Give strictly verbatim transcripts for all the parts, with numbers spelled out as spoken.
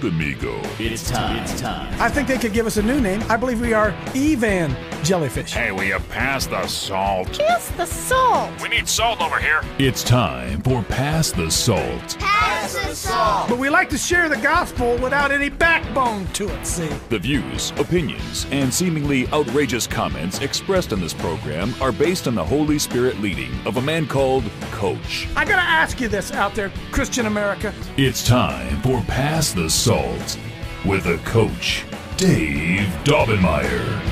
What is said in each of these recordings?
Amigo. It's time. It's time. I think they could give us a new name. I believe we are Evan Jellyfish. Hey, will you pass the salt? Pass the salt. We need salt over here. It's time for Pass the Salt. Pass the salt. But we like to share the gospel without any backbone to it, see? The views, opinions, and seemingly outrageous comments expressed in this program are based on the Holy Spirit leading of a man called Coach. I gotta ask you this out there, Christian America. It's time for Pass the Salt with a Coach, Dave Daubenmire.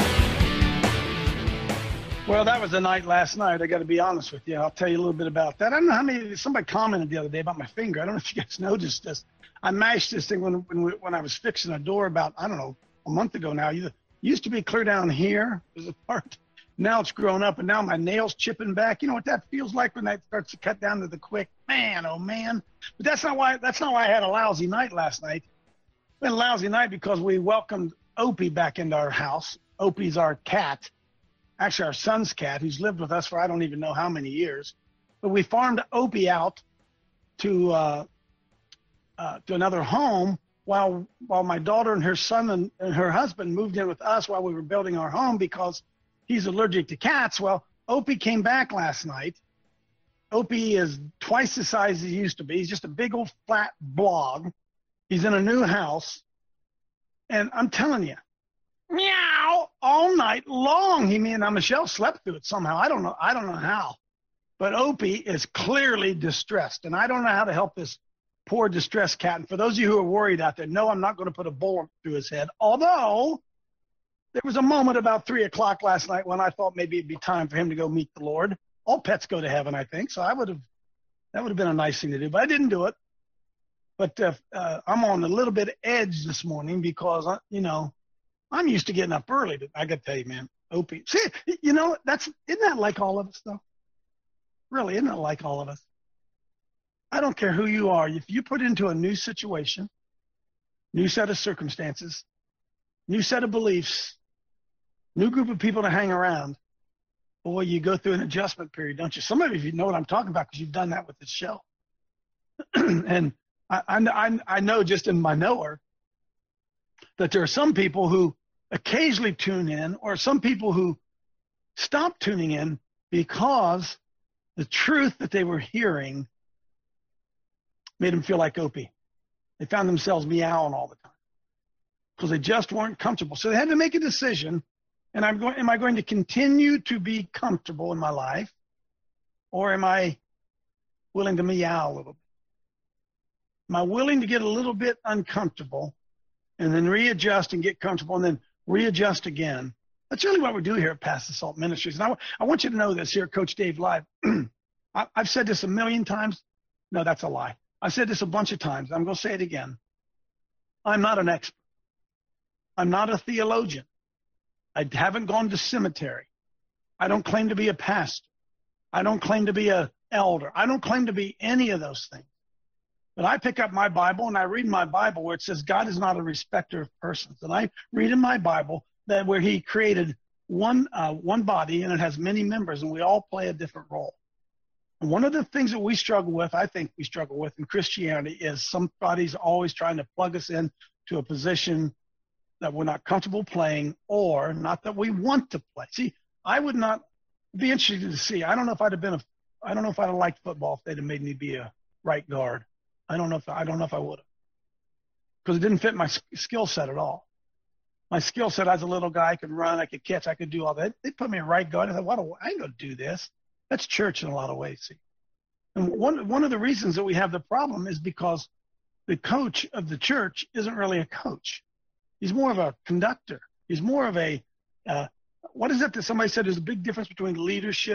Well, that was a night last night. I got to be honest with you. I'll tell you a little bit about that. I don't know how many, somebody commented the other day about my finger. I don't know if you guys noticed this. I mashed this thing when when, we, when I was fixing a door about, I don't know, a month ago now. It used to be clear down here. There's a part. Now it's grown up, and now my nail's chipping back. You know what that feels like when that starts to cut down to the quick? Man, oh, man. But that's not why That's not why I had a lousy night last night. We had a lousy night because we welcomed Opie back into our house. Opie's our cat. Actually, our son's cat, who's lived with us for I don't even know how many years. But we farmed Opie out to uh, uh, to another home while while my daughter and her son and, and her husband moved in with us while we were building our home because he's allergic to cats. Well, Opie came back last night. Opie is twice the size he used to be. He's just a big old flat blob. He's in a new house. And I'm telling you, meow all night long. He me and Michelle slept through it somehow. I don't know. I don't know how. But Opie is clearly distressed, and I don't know how to help this poor distressed cat. And for those of you who are worried out there, no, I'm not going to put a bullet through his head. Although there was a moment about three o'clock last night when I thought maybe it'd be time for him to go meet the Lord. All pets go to heaven, I think. So I would have. That would have been a nice thing to do, but I didn't do it. But uh, uh, I'm on a little bit of edge this morning because uh, you know. I'm used to getting up early, but I got to tell you, man, Opie. See, you know, that's isn't that like all of us, though? Really, isn't that like all of us? I don't care who you are. If you put into a new situation, new set of circumstances, new set of beliefs, new group of people to hang around, boy, you go through an adjustment period, don't you? Some of you know what I'm talking about because you've done that with this show. And I, I, I know just in my knower that there are some people who occasionally tune in, or some people who stop tuning in because the truth that they were hearing made them feel like Opie. They found themselves meowing all the time because they just weren't comfortable. So they had to make a decision. And I'm going, am I going to continue to be comfortable in my life, or am I willing to meow a little bit? Am I willing to get a little bit uncomfortable and then readjust and get comfortable and then readjust again? That's really what we do here at Pass the Salt Ministries. And I, I want you to know this here at Coach Dave Live. I, I've said this a million times. No, that's a lie. I've said this a bunch of times. I'm going to say it again. I'm not an expert. I'm not a theologian. I haven't gone to seminary. I don't claim to be a pastor. I don't claim to be an elder. I don't claim to be any of those things. But I pick up my Bible and I read my Bible where it says God is not a respecter of persons. And I read in my Bible that where he created one uh, one body and it has many members and we all play a different role. And one of the things that we struggle with, I think we struggle with in Christianity, is somebody's always trying to plug us in to a position that we're not comfortable playing, or not that we want to play. See, I would not be interested to see. I don't know if I'd have been a, I don't know if I'd have liked football if they'd have made me be a right guard. I don't know if I don't know if I would have, because it didn't fit my skill set at all. My skill set as a little guy, I could run, I could catch, I could do all that. They put me in right guard. I thought, what? Do, I ain't gonna do this. That's church in a lot of ways. See, and one one of the reasons that we have the problem is because the coach of the church isn't really a coach. He's more of a conductor. He's more of a uh, what is it that somebody said? There's a big difference between leadership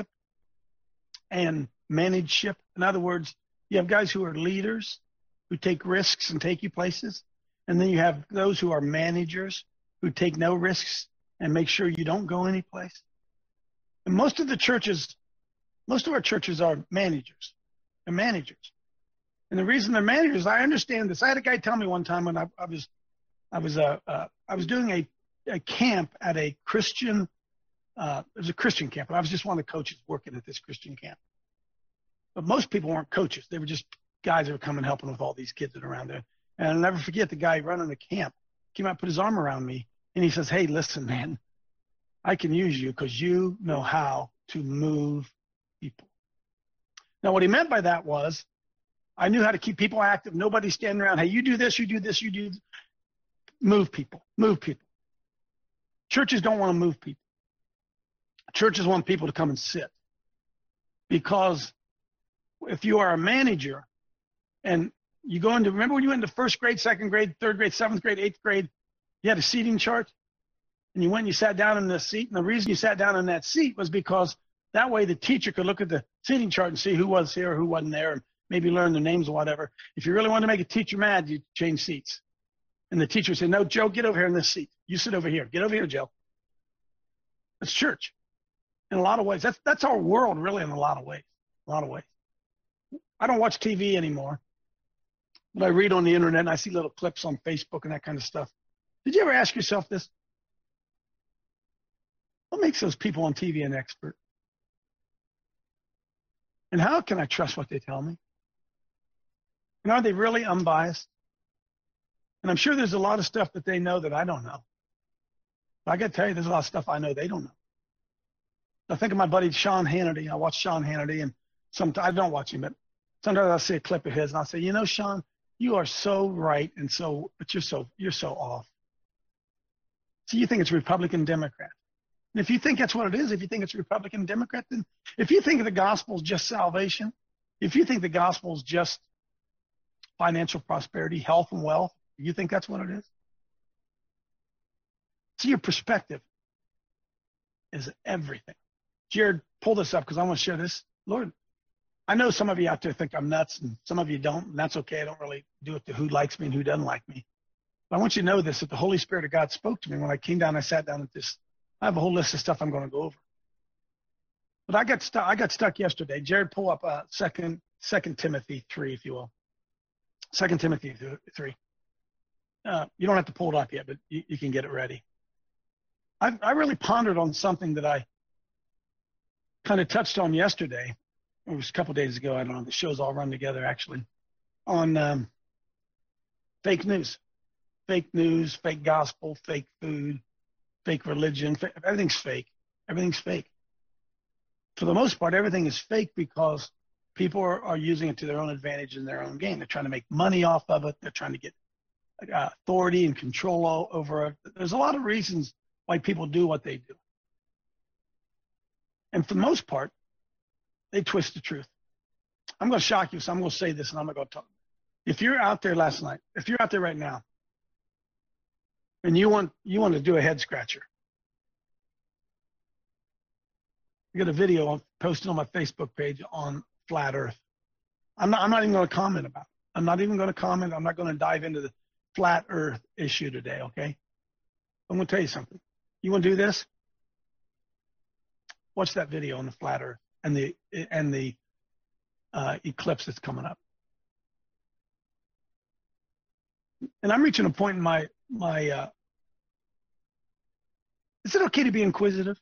and manageship. In other words, you have guys who are leaders, who take risks and take you places. And then you have those who are managers who take no risks and make sure you don't go anyplace. And most of the churches, most of our churches are managers. They're managers. And the reason they're managers, I understand this. I had a guy tell me one time when I, I was, I was, uh, uh, I was doing a, a camp at a Christian, uh, it was a Christian camp, and I was just one of the coaches working at this Christian camp. But most people weren't coaches. They were just guys that were coming helping with all these kids that are around there. And I'll never forget the guy running the camp came out, put his arm around me, and he says, hey, listen, man, I can use you because you know how to move people. Now, what he meant by that was I knew how to keep people active. Nobody standing around, hey, you do this, you do this, you do this. Move people, move people. Churches don't want to move people. Churches want people to come and sit. Because if you are a manager and you go into, remember when you went into first grade, second grade, third grade, seventh grade, eighth grade, you had a seating chart and you went and you sat down in the seat. And the reason you sat down in that seat was because that way the teacher could look at the seating chart and see who was here or who wasn't there and maybe learn their names or whatever. If you really wanted to make a teacher mad, you change seats. And the teacher would say, no, Joe, get over here in this seat. You sit over here. Get over here, Joe. That's church. In a lot of ways. That's that's our world, really, in a lot of ways. A lot of ways. I don't watch T V anymore. But I read on the internet and I see little clips on Facebook and that kind of stuff. Did you ever ask yourself this? What makes those people on T V an expert? And how can I trust what they tell me? And are they really unbiased? And I'm sure there's a lot of stuff that they know that I don't know. But I got to tell you, there's a lot of stuff I know they don't know. I think of my buddy Sean Hannity. I watch Sean Hannity, and sometimes I don't watch him, but sometimes I'll see a clip of his, and I'll say, you know, Sean, you are so right, and so, but you're so you're so off. So you think it's Republican, Democrat. And if you think that's what it is, if you think it's Republican, Democrat, then if you think the gospel is just salvation, if you think the gospel is just financial prosperity, health and wealth, you think that's what it is? See, your perspective is everything. Jared, pull this up because I want to share this. Lord, I know some of you out there think I'm nuts and some of you don't, and that's okay. I don't really do it to who likes me and who doesn't like me. But I want you to know this, that the Holy Spirit of God spoke to me when I came down. I sat down at this. I have a whole list of stuff I'm going to go over. But I got stuck. I got stuck yesterday. Jared, pull up uh, second, Second Timothy three, if you will. Second Timothy three. Uh, you don't have to pull it up yet, but you, you can get it ready. I, I really pondered on something that I kind of touched on yesterday. It was a couple days ago. I don't know. The shows all run together, actually, on um, fake news. Fake news, fake gospel, fake food, fake religion. Fa- everything's fake. Everything's fake. For the most part, everything is fake because people are, are using it to their own advantage in their own game. They're trying to make money off of it. They're trying to get uh, authority and control over it. There's a lot of reasons why people do what they do. And for the most part, they twist the truth. I'm going to shock you, so I'm going to say this, and I'm going to go talk. If you're out there last night, if you're out there right now, and you want you want to do a head scratcher, I got a video I'm posted on my Facebook page on flat Earth. I'm not I'm not even going to comment about it. I'm not even going to comment. I'm not going to dive into the flat Earth issue today, okay? I'm going to tell you something. You want to do this? Watch that video on the flat Earth and the and the uh, eclipse that's coming up. And I'm reaching a point in my my. Uh, is it okay to be inquisitive?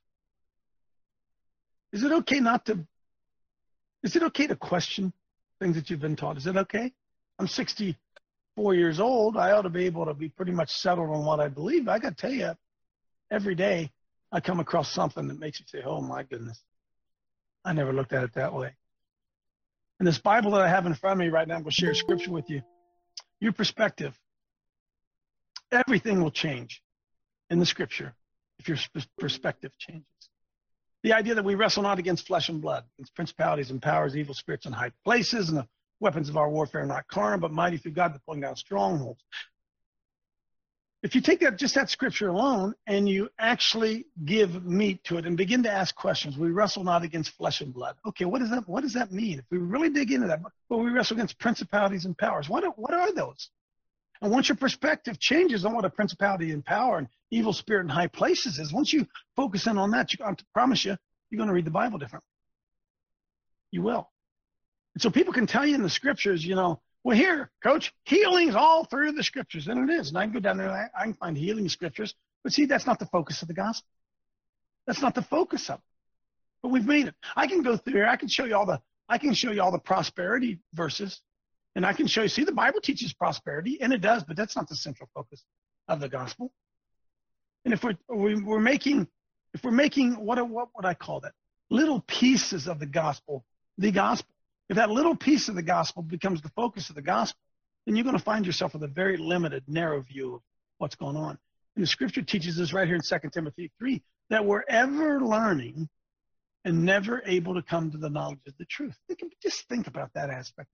Is it okay not to? Is it okay to question things that you've been taught? Is it okay? I'm sixty-four years old. I ought to be able to be pretty much settled on what I believe. I got to tell you, every day I come across something that makes you say, oh my goodness, I never looked at it that way. And this Bible that I have in front of me right now, I'm going to share a scripture with you. Your perspective, everything will change in the scripture if your perspective changes. The idea that we wrestle not against flesh and blood, against principalities and powers, evil spirits in high places, and the weapons of our warfare are not carnal, but mighty through God to pulling down strongholds. If you take that, just that scripture alone, and you actually give meat to it and begin to ask questions, we wrestle not against flesh and blood. Okay, what does that, what does that mean? If we really dig into that, well, we wrestle against principalities and powers. What are, what are those? And once your perspective changes on what a principality and power and evil spirit in high places is, once you focus in on that, you, I promise you, you're going to read the Bible differently. You will. And so people can tell you in the scriptures, you know, well, here, coach, healing's all through the scriptures, and it is. And I can go down there and I, I can find healing scriptures. But see, that's not the focus of the gospel. That's not the focus of it. But we've made it. I can go through here. I can show you all the. I can show you all the prosperity verses, And I can show you, see, the Bible teaches prosperity, and it does, but that's not the central focus of the gospel. And if we're, we're making, if we're making, what, what would I call that? Little pieces of the gospel, the gospel. If that little piece of the gospel becomes the focus of the gospel, then you're going to find yourself with a very limited, narrow view of what's going on. And the scripture teaches us right here in Second Timothy three that we're ever learning and never able to come to the knowledge of the truth. Think, just think about that aspect.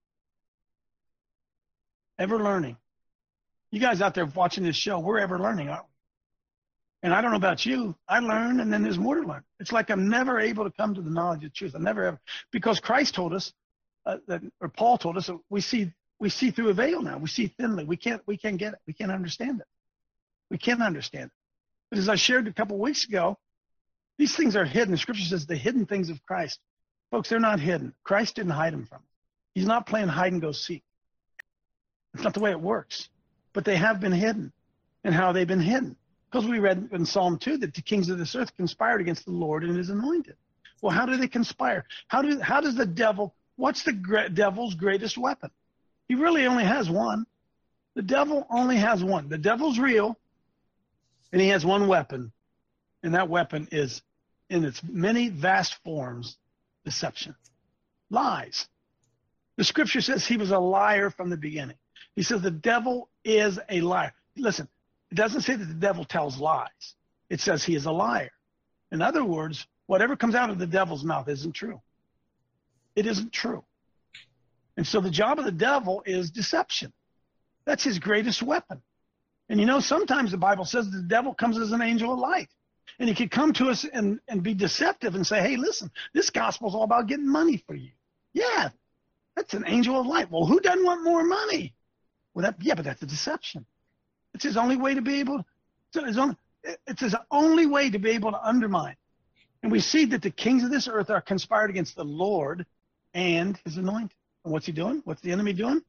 Ever learning. You guys out there watching this show, we're ever learning, aren't we? And I don't know about you. I learn, and then there's more to learn. It's like I'm never able to come to the knowledge of the truth. I never ever, because Christ told us, uh, that, or Paul told us, that we see we see through a veil now. We see thinly. We can't we can't get it. We can't understand it. We can't understand it. But as I shared a couple of weeks ago, these things are hidden. The scripture says the hidden things of Christ. Folks, they're not hidden. Christ didn't hide them from us. He's not playing hide and go seek. It's not the way it works. But they have been hidden. And how they've been hidden. Because we read in Psalm two that the kings of this earth conspired against the Lord and his anointed. Well, how do they conspire? How do how does the devil, what's the gra- devil's greatest weapon? He really only has one. The devil only has one. The devil's real, and he has one weapon. And that weapon is, in its many vast forms, deception. Lies. The scripture says he was a liar from the beginning. He says the devil is a liar. Listen. It doesn't say that the devil tells lies. It says he is a liar. In other words, whatever comes out of the devil's mouth isn't true. It isn't true. And so the job of the devil is deception. That's his greatest weapon. And you know, sometimes the Bible says the devil comes as an angel of light. And he could come to us and, and be deceptive and say, hey, listen, this gospel is all about getting money for you. Yeah, that's an angel of light. Well, who doesn't want more money? Well, that, yeah, but that's a deception. It's his only way to be able to, his own, it's his only way to be able to undermine. And we see that the kings of this earth are conspired against the Lord and his anointed. And what's he doing? What's the enemy doing?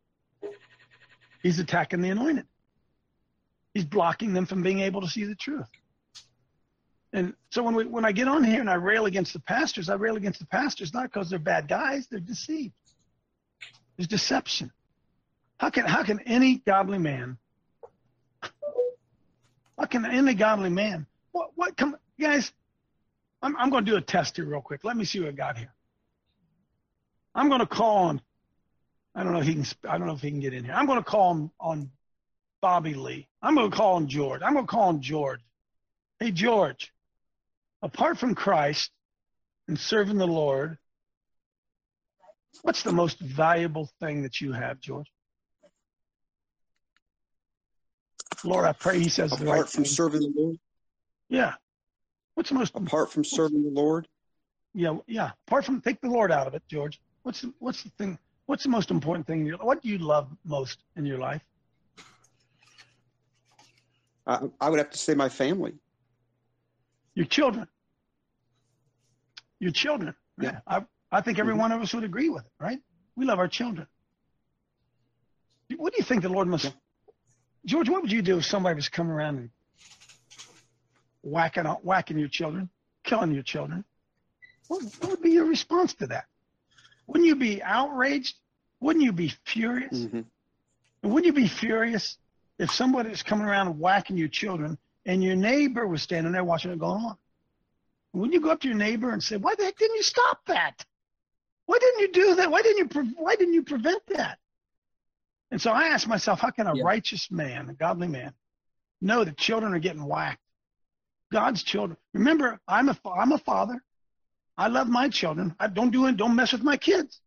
He's attacking the anointed. He's blocking them from being able to see the truth. And so when we, when I get on here and I rail against the pastors, I rail against the pastors not because they're bad guys, they're deceived. There's deception. How can how can any godly man How can any godly man? What? What? Come, guys. I'm I'm going to do a test here real quick. Let me see what I got here. I'm going to call on. I don't know if he can. I don't know if he can get in here. I'm going to call on on Bobby Lee. I'm going to call on George. I'm going to call on George. Hey George. Apart from Christ and serving the Lord, what's the most valuable thing that you have, George? Lord, I pray he says apart the right from thing. serving the Lord. Yeah. What's the most Apart from serving the Lord. Yeah, yeah. Apart from take the Lord out of it, George. What's the, what's the thing? What's the most important thing? In your, what do you love most in your life? I, I would have to say my family. Your children. Your children. Right? Yeah. I I think every Mm-hmm. one of us would agree with it, right? We love our children. What do you think the Lord must? Yeah. George, what would you do if somebody was coming around and whacking whacking your children, killing your children? What, what would be your response to that? Wouldn't you be outraged? Wouldn't you be furious? Mm-hmm. And wouldn't you be furious if somebody was coming around and whacking your children and your neighbor was standing there watching it going on? Wouldn't you go up to your neighbor and say, why the heck didn't you stop that? Why didn't you do that? Why didn't you, pre- why didn't you prevent that? And so I asked myself, how can a Yeah. righteous man, a godly man, know that children are getting whacked? God's children. Remember, I'm a, I'm a father. I love my children. I don't do it. Don't mess with my kids.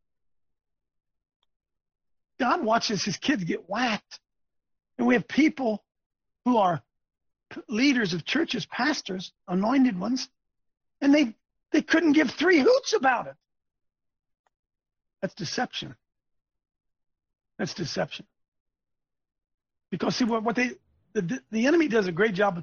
God watches his kids get whacked. And we have people who are p- leaders of churches, pastors, anointed ones, and they, they couldn't give three hoots about it. That's deception. That's deception. Because see what, what they, the, the enemy does a great job of.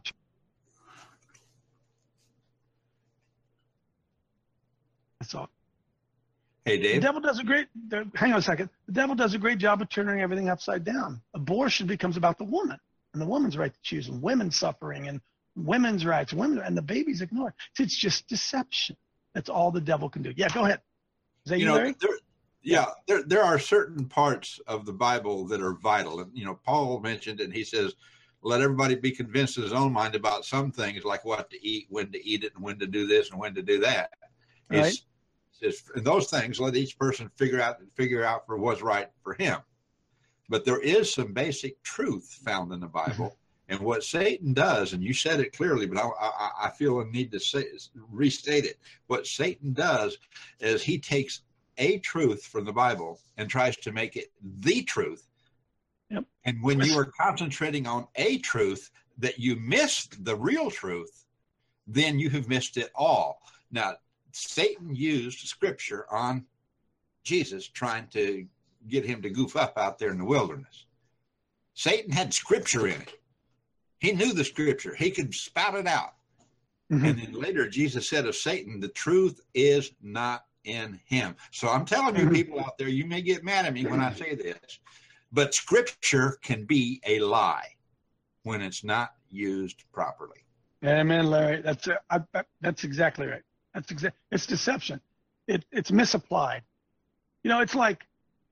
That's all. Hey, The Dave. devil does a great, the, hang on a second. The devil does a great job of turning everything upside down. Abortion becomes about the woman and the woman's right to choose and women's suffering and women's rights, women, and the baby's ignored. It's just deception. That's all the devil can do. Yeah, go ahead. Is that you, You know, Larry? there, Yeah, there there are certain parts of the Bible that are vital. And, you know, Paul mentioned, and he says, let everybody be convinced in his own mind about some things, like what to eat, when to eat it, and when to do this and when to do that. Right. It's, it's, and those things, let each person figure out figure out for what's right for him. But there is some basic truth found in the Bible. And what Satan does, and you said it clearly, but I, I, I feel a need to say, restate it. What Satan does is he takes a truth from the Bible and tries to make it the truth. Yep. And when you are concentrating on a truth that you missed the real truth, then you have missed it all. Now, Satan used scripture on Jesus, trying to get him to goof up out there in the wilderness. Satan had scripture in it. He knew the scripture. He could spout it out. Mm-hmm. And then later, Jesus said of Satan, the truth is not in him. So I'm telling you, people out there, you may get mad at me when I say this, but scripture can be a lie when it's not used properly. Amen, Larry. That's uh, I, I, that's exactly right. That's exactly. It's deception. It it's misapplied. You know, it's like,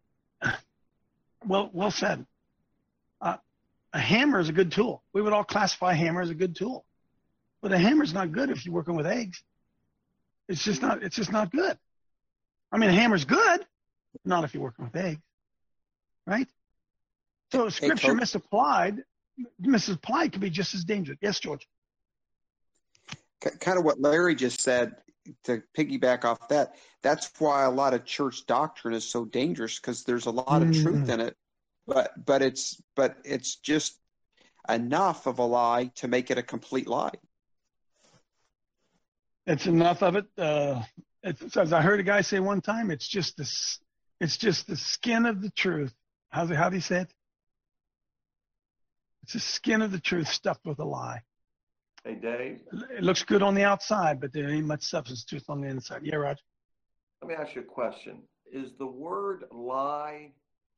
well, well said. Uh, a hammer is a good tool. We would all classify a hammer as a good tool, but a hammer is not good if you're working with eggs. It's just not. It's just not good. I mean, a hammer's good, not if you're working with eggs, right? So scripture hey, misapplied, misapplied can be just as dangerous. Yes, George. Kind of what Larry just said, to piggyback off that, that's why a lot of church doctrine is so dangerous, because there's a lot of Mm. truth in it, but but it's but it's just enough of a lie to make it a complete lie. It's enough of it. Uh, it's, as I heard a guy say one time, it's just the it's just the skin of the truth. How's it? How do you say it? It's the skin of the truth stuffed with a lie. Hey, Dave, It looks good on the outside, but there ain't much substance to it on the inside. Yeah, Roger. let me ask you a question. Is the word lie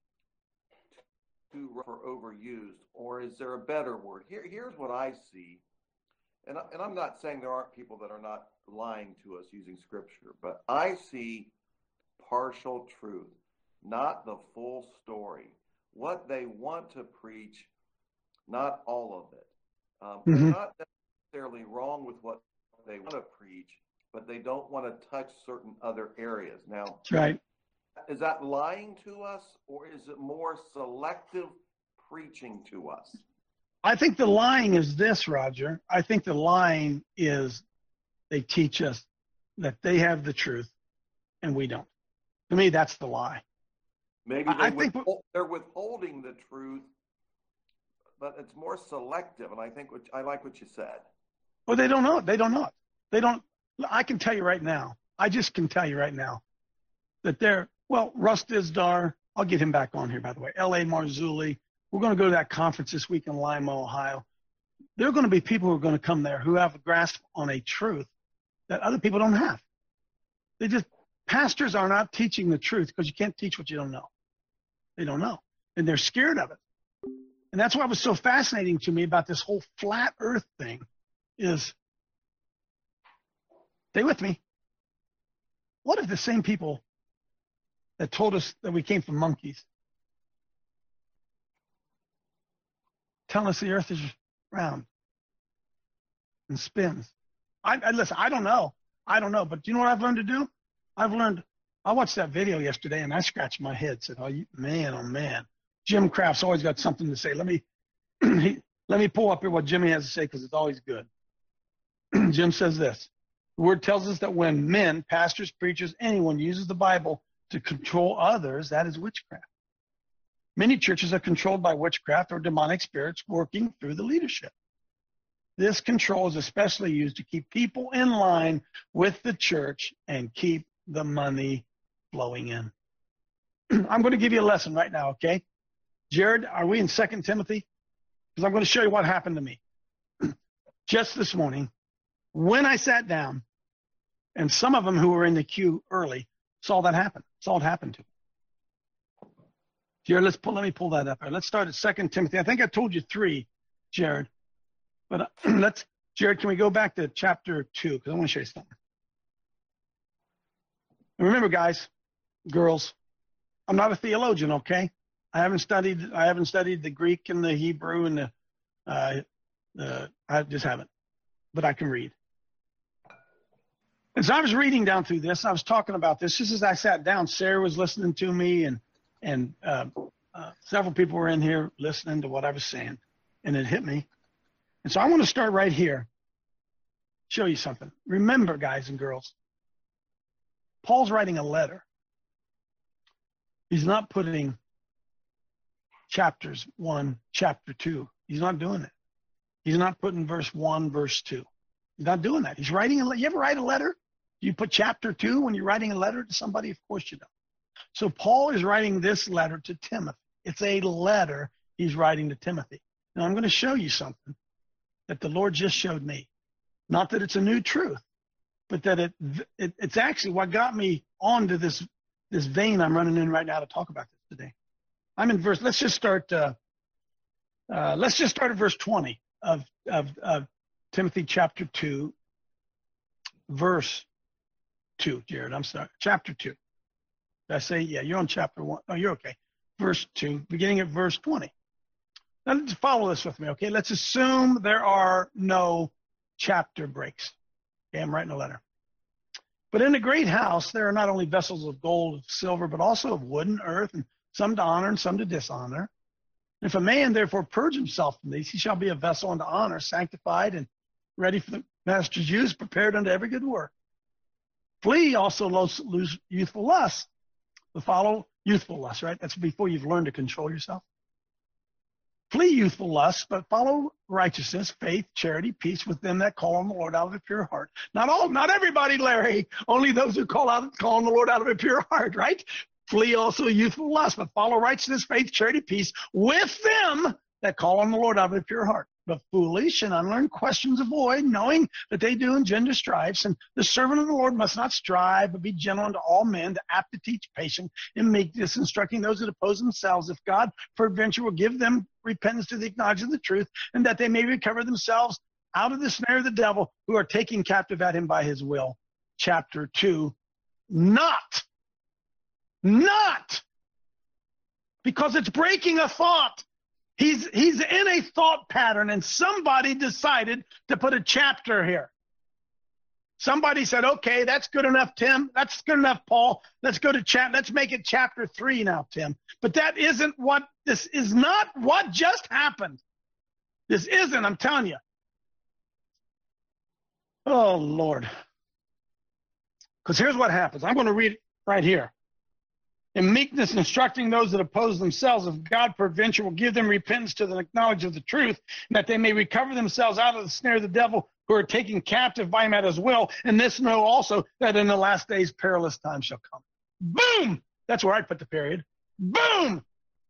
too rough or overused, or is there a better word? Here, here's what I see, and, I, and I'm not saying there aren't people that are not lying to us using scripture, but I see partial truth, not the full story. What they want to preach, not all of it. Um, Mhm. They're not necessarily wrong with what they want to preach, but they don't want to touch certain other areas. Now, That's right. is that lying to us, or is it more selective preaching to us? I think the lying is this, Roger. I think the lying is they teach us that they have the truth and we don't. To me, that's the lie. Maybe I- I they think withhold, they're withholding the truth, but it's more selective. And I think what, I like what you said. Well, they don't know it. They don't know it. They don't. I can tell you right now. I just can tell you right now that they're, well, Russ Dizdar, I'll get him back on here, by the way. L A. Marzulli. We're going to go to that conference this week in Lima, Ohio. There are going to be people who are going to come there who have a grasp on a truth that other people don't have. They just, pastors are not teaching the truth because you can't teach what you don't know. They don't know. And they're scared of it. And that's what was so fascinating to me about this whole flat earth thing is, stay with me. What if the same people that told us that we came from monkeys tell us the earth is round and spins? I, I listen, I don't know. I don't know. But do you know what I've learned to do? I've learned, I watched that video yesterday and I scratched my head, said, oh, you, man, oh, man. Jim Kraft's always got something to say. Let me, he, let me pull up here what Jimmy has to say, because it's always good. Jim says this. The word tells us that when men, pastors, preachers, anyone uses the Bible to control others, that is witchcraft. Many churches are controlled by witchcraft or demonic spirits working through the leadership. This control is especially used to keep people in line with the church and keep the money flowing in. I'm going to give you a lesson right now, okay? Jared, are we in Second Timothy? Because I'm going to show you what happened to me. Just this morning, when I sat down, and some of them who were in the queue early saw that happen, saw it happen to them. Jared, let's pull, let me pull that up here. Let's start at Second Timothy. I think I told you three, Jared. But uh, let's, Jared, can we go back to chapter two? Because I want to show you something. And remember, guys, girls, I'm not a theologian, okay? I haven't studied I haven't studied the Greek and the Hebrew and the uh, uh, I just haven't, but I can read. And so I was reading down through this. I was talking about this just as I sat down. Sarah was listening to me, and and uh, uh, several people were in here listening to what I was saying, and it hit me. And so I want to start right here. Show you something. Remember, guys and girls, Paul's writing a letter. He's not putting chapters one, chapter two. He's not doing it. He's not putting verse one, verse two. He's not doing that. He's writing a letter. You ever write a letter? Do you put chapter two when you're writing a letter to somebody? Of course you don't. So Paul is writing this letter to Timothy. It's a letter he's writing to Timothy. Now I'm going to show you something that the Lord just showed me. Not that it's a new truth, but that it, it it's actually what got me onto this this vein I'm running in right now to talk about this today. I'm in verse. Let's just start. Uh, uh, let's just start at verse twenty of of, of Timothy chapter two, verse two. Jared, I'm sorry, chapter two. Did I say yeah? You're on chapter one. Oh, you're okay. Verse two, beginning at verse twenty. Now let's follow this with me, okay? Let's assume there are no chapter breaks. Okay, I'm writing a letter. But in a great house, there are not only vessels of gold, of silver, but also of wood and earth, and some to honor and some to dishonor. If a man therefore purge himself from these, he shall be a vessel unto honor, sanctified and ready for the master's use, prepared unto every good work. Flee also lose youthful lusts. But follow youthful lusts, right? That's before you've learned to control yourself. Flee youthful lusts, but follow righteousness, faith, charity, peace with them that call on the Lord out of a pure heart. Not all, not everybody, Larry. Only those who call out, call on the Lord out of a pure heart, right? Flee also youthful lust, but follow righteousness, faith, charity, peace with them that call on the Lord out of a pure heart. But foolish and unlearned questions avoid, knowing that they do engender strifes. And the servant of the Lord must not strive, but be gentle unto all men, apt to teach, patient in meekness, instructing those that oppose themselves. If God peradventure will give them repentance to the knowledge of the truth, and that they may recover themselves out of the snare of the devil, who are taken captive at him by his will. Chapter two, not, not, because it's breaking a thought. He's he's in a thought pattern, and somebody decided to put a chapter here. Somebody said, okay, that's good enough, Tim. That's good enough, Paul. Let's go to chap. Let's make it chapter three now, Tim. But that isn't what, this is not what just happened. This isn't, I'm telling you. Oh, Lord. Because here's what happens. I'm going to read it right here. In meekness, instructing those that oppose themselves, if God peradventure will give them repentance to the knowledge of the truth, and that they may recover themselves out of the snare of the devil, who are taken captive by him at his will. And this know also, that in the last days perilous times shall come. Boom! That's where I put the period. Boom!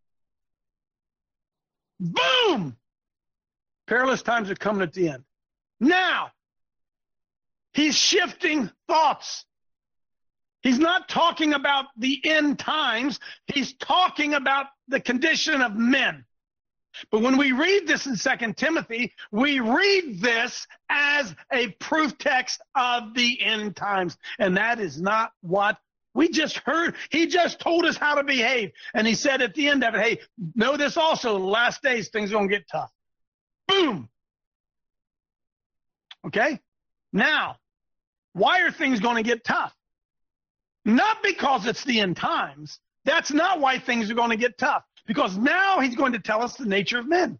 Boom! Perilous times are coming at the end. Now, he's shifting thoughts. He's not talking about the end times. He's talking about the condition of men. But when we read this in Second Timothy, we read this as a proof text of the end times. And that is not what we just heard. He just told us how to behave. And he said at the end of it, hey, know this also, the last days, things are going to get tough. Boom. Okay? Now, why are things going to get tough? Not because it's the end times. That's not why things are going to get tough. Because now he's going to tell us the nature of men.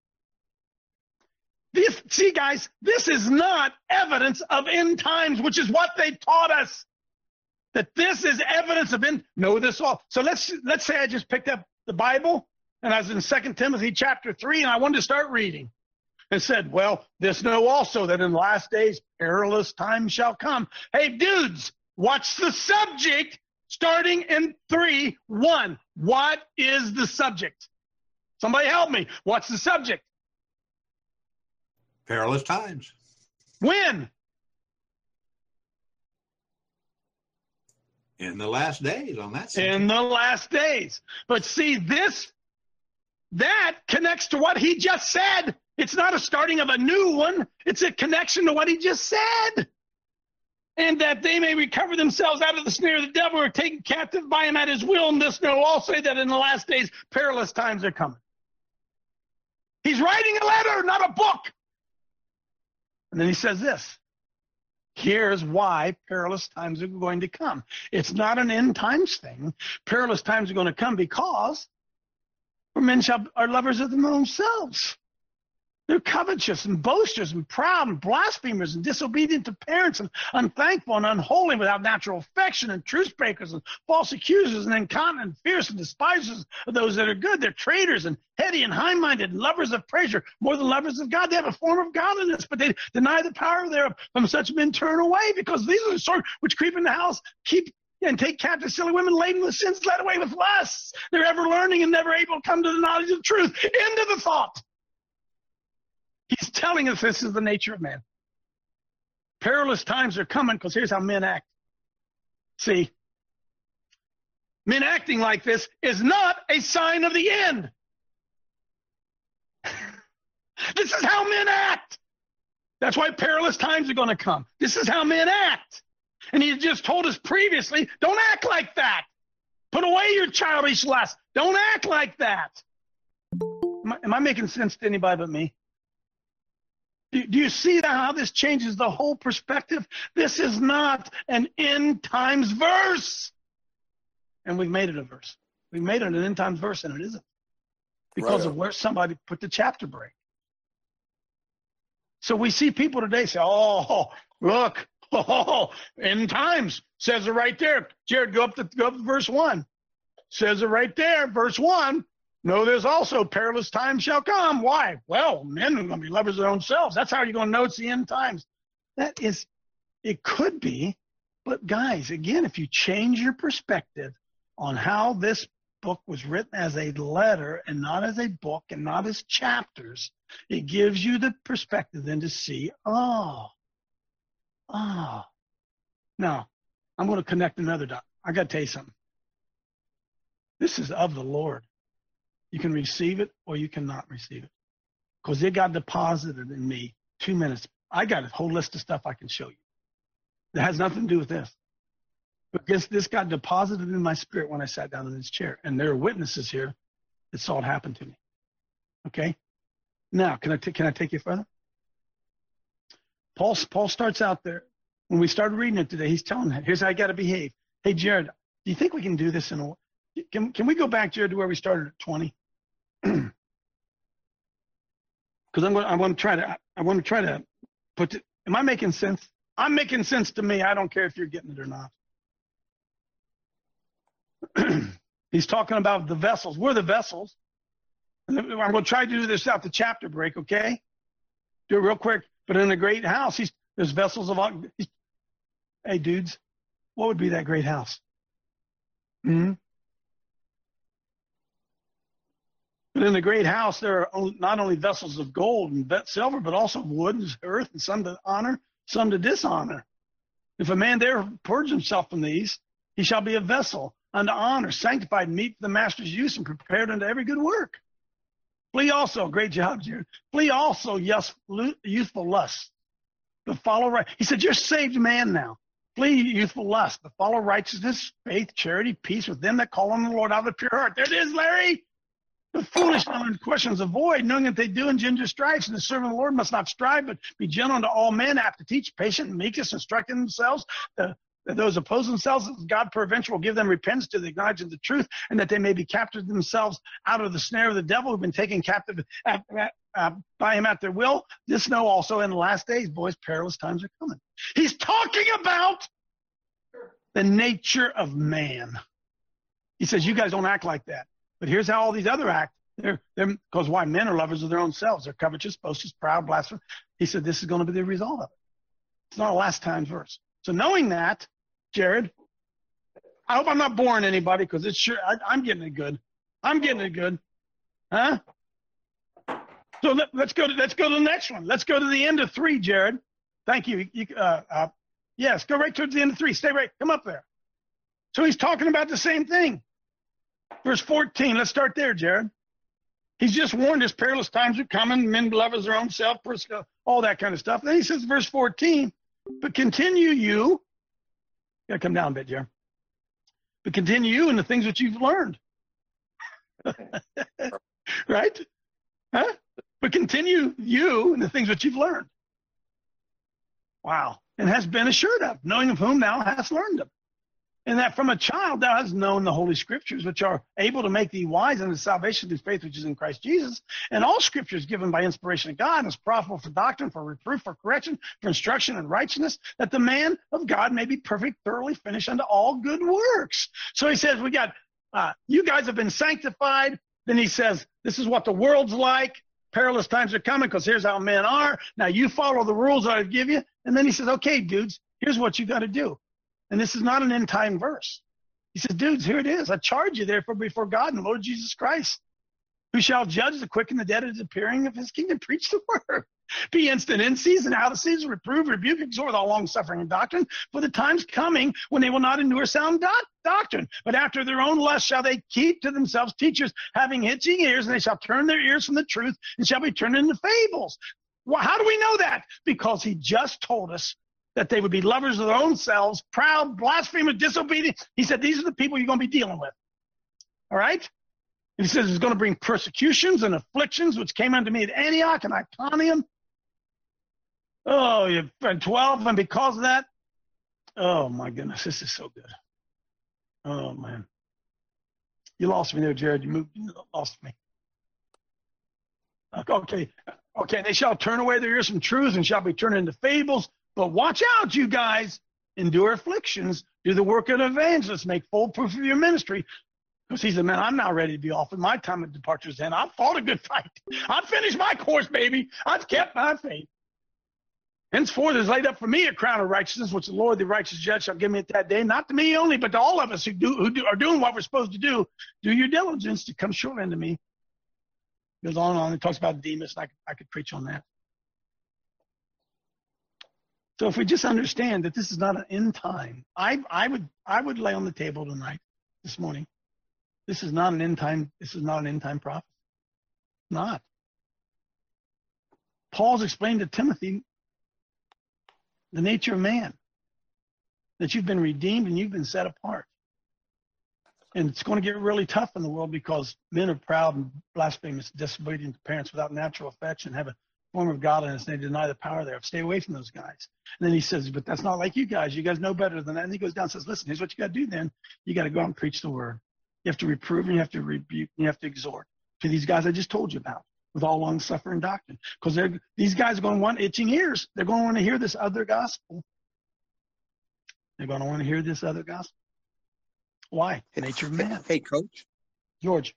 This, see, guys, this is not evidence of end times, which is what they taught us. That this is evidence of end. Know this all. So let's let's say I just picked up the Bible and I was in Second Timothy chapter three and I wanted to start reading. And said, well, this know also that in the last days perilous times shall come. Hey, dudes. What's the subject starting in three, one? What is the subject? Somebody help me. What's the subject? Perilous times. When? In the last days on that subject. In the last days. But see, this, that connects to what he just said. It's not a starting of a new one. It's a connection to what he just said. and that they may recover themselves out of the snare of the devil, or taken captive by him at his will. And this know also that in the last days perilous times are coming. He's writing a letter, not a book. And then he says this. Here's why perilous times are going to come. It's not an end times thing. Perilous times are going to come because for men shall, are lovers of themselves. They're covetous and boasters and proud and blasphemers and disobedient to parents and unthankful and unholy, without natural affection, and truce breakers and false accusers and incontinent, fierce and despisers of those that are good. They're traitors and heady and high-minded and lovers of pleasure more than lovers of God. They have a form of godliness, but they deny the power thereof. From such men turn away, because these are the sort which creep in the house, keep and take captive silly women laden with sins, led away with lusts. They're ever learning and never able to come to the knowledge of truth. End of the thought. He's telling us this is the nature of man. Perilous times are coming because here's how men act. See, men acting like this is not a sign of the end. This is how men act. That's why perilous times are going to come. This is how men act. And he just told us previously, don't act like that. Put away your childish lust. Don't act like that. Am I, am I making sense to anybody but me? Do, do you see how this changes the whole perspective? This is not an end times verse. And we've made it a verse. We've made it an end times verse, and it isn't. Because right. of where somebody put the chapter break. So we see people today say, oh, look, oh, end times. Says it right there. Jared, go up to, go up to verse one. Says it right there, verse one. No, there's also perilous times shall come. Why? Well, men are going to be lovers of their own selves. That's how you're going to know it's the end times. That is, it could be. But guys, again, if you change your perspective on how this book was written as a letter and not as a book and not as chapters, it gives you the perspective then to see, oh, oh. Now, I'm going to connect another dot. I got to tell you something. This is of the Lord. You can receive it or you cannot receive it. Because it got deposited in me two minutes. I got a whole list of stuff I can show you. That has nothing to do with this. But this, this got deposited in my spirit when I sat down in this chair. And there are witnesses here that saw it happen to me. Okay? Now, can I, t- can I take you further? Paul, Paul starts out there. When we started reading it today, he's telling them, here's how you got to behave. Hey, Jared, do you think we can do this in a Can, can we go back, Jared, to where we started at twenty? Because I'm going. I want to try to. I want to try to put. It, am I making sense? I'm making sense to me. I don't care if you're getting it or not. He's talking about the vessels. We're the vessels. And I'm going to try to do this out the chapter break. Okay, do it real quick. But in a great house, he's there's vessels of. Hey, dudes, what would be that great house? Hmm. But in the great house, there are not only vessels of gold and silver, but also wood and earth, and some to honor, some to dishonor. If a man there purge himself from these, he shall be a vessel unto honor, sanctified, meet for the master's use, and prepared unto every good work. Flee also, great job, Jared. Flee also yes, youthful lust, but follow right. He said, you're saved man now. Flee youthful lust, but follow righteousness, faith, charity, peace with them that call on the Lord out of a pure heart. There it is, Larry. The foolish and questions avoid, knowing that they do engender strifes, and the servant of the Lord must not strive, but be gentle unto all men, apt to teach, patient, and meekness, instructing themselves, uh, that those opposing themselves, God peradventure will give them repentance to the knowledge of the truth, and that they may be captured themselves out of the snare of the devil, who've been taken captive at, at, uh, by him at their will. This know also in the last days, boys, perilous times are coming. He's talking about the nature of man. He says, you guys don't act like that. But here's how all these other act. They're, they're, because why? Men are lovers of their own selves. They're covetous, boasters, proud, blasphemous. He said this is going to be the result of it. It's not a last time verse. So knowing that, Jared, I hope I'm not boring anybody because it's sure I, I'm getting it good. I'm getting it good, huh? So let, let's go to let's go to the next one. Let's go to the end of three, Jared. Thank you. you uh, uh, yes, go right towards the end of three. Stay right. Come up there. So he's talking about the same thing. Verse fourteen, let's start there, Jared. He's just warned us perilous times are coming, men lovers their own self, all that kind of stuff. Then he says, verse fourteen, but continue you Got to come down a bit, Jerry. But continue you in the things that you've learned. Right? Huh? But continue you in the things that you've learned. Wow. And has been assured of, knowing of whom thou hast learned them. And that from a child thou hast known the Holy Scriptures, which are able to make thee wise unto salvation through faith which is in Christ Jesus. And all Scripture is given by inspiration of God and is profitable for doctrine, for reproof, for correction, for instruction in righteousness, that the man of God may be perfect, thoroughly finished unto all good works. So he says, we got, uh, you guys have been sanctified. Then he says, this is what the world's like. Perilous times are coming because here's how men are. Now you follow the rules that I give you. And then he says, okay, dudes, here's what you got to do. And this is not an end time verse. He says, dudes, here it is. I charge you therefore before God and Lord Jesus Christ, who shall judge the quick and the dead at the appearing of his kingdom. Preach the word. Be instant in season, out of season, reprove, rebuke, exhort with all long suffering and doctrine. For the time's coming when they will not endure sound doc- doctrine, but after their own lust shall they keep to themselves teachers having itching ears, and they shall turn their ears from the truth and shall be turned into fables. Well, how do we know that? Because he just told us that they would be lovers of their own selves, proud, blasphemers, disobedient. He said, these are the people you're going to be dealing with. All right? And he says it's going to bring persecutions and afflictions, which came unto me at Antioch and Iconium. Oh, you've been twelve, and because of that, oh, my goodness, this is so good. Oh, man. You lost me there, Jared. You moved, you lost me. Okay. Okay, they shall turn away their ears from truth and shall be turned into fables. But watch out, you guys. Endure afflictions. Do the work of an evangelist. Make full proof of your ministry. Because he said, man, I'm now ready to be off. And my time of departure is in. I've fought a good fight. I've finished my course, baby. I've kept my faith. Henceforth is laid up for me a crown of righteousness, which the Lord, the righteous judge, shall give me at that day. Not to me only, but to all of us who do who do, are doing what we're supposed to do. Do your diligence to come short unto me. Goes on and on. It talks about Demas. And I could, I could preach on that. So if we just understand that this is not an end time, I, I would I would lay on the table tonight, this morning. This is not an end time. This is not an end time prophet. Not. Paul's explained to Timothy the nature of man, that you've been redeemed and you've been set apart. And it's going to get really tough in the world because men are proud and blasphemous, disobedient to parents without natural affection, have a form of godliness, and they deny the power thereof. Stay away from those guys. And then he says, but that's not like you guys. You guys know better than that. And he goes down and says, listen, here's what you got to do then. You got to go out and preach the word. You have to reprove and you have to rebuke and you have to exhort to these guys I just told you about with all long suffering doctrine. Because they're these guys are going to want itching ears. They're going to want to hear this other gospel. They're going to want to hear this other gospel. Why? The nature of man. Hey, Coach. George.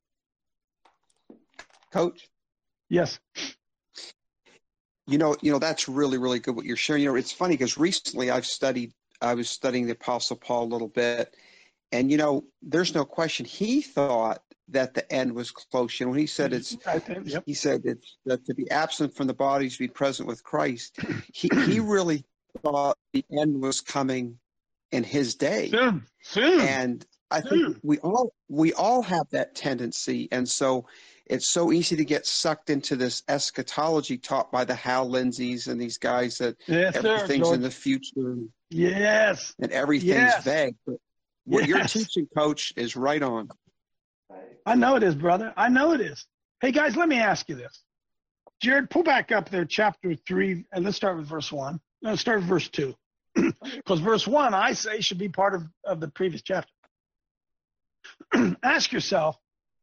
Coach. Yes. You know, you know that's really, really good what you're sharing. You know, it's funny because recently I've studied, I was studying the Apostle Paul a little bit, and you know, there's no question he thought that the end was close. You know, when he said it's, think, yep. he said it's that to be absent from the body to be present with Christ. He he really thought the end was coming in his day. Soon, soon. And I think soon. we all we all have that tendency, and so. It's so easy to get sucked into this eschatology taught by the Hal Lindsays and these guys that yes, everything's sir, in the future. Yes. And everything's yes. vague. But what yes. you're teaching, Coach, is right on. I know it is, brother. I know it is. Hey, guys, let me ask you this. Jared, pull back up there, chapter three, and let's start with verse one. No, start with verse two. Because verse one, I say, should be part of, of the previous chapter. Ask yourself,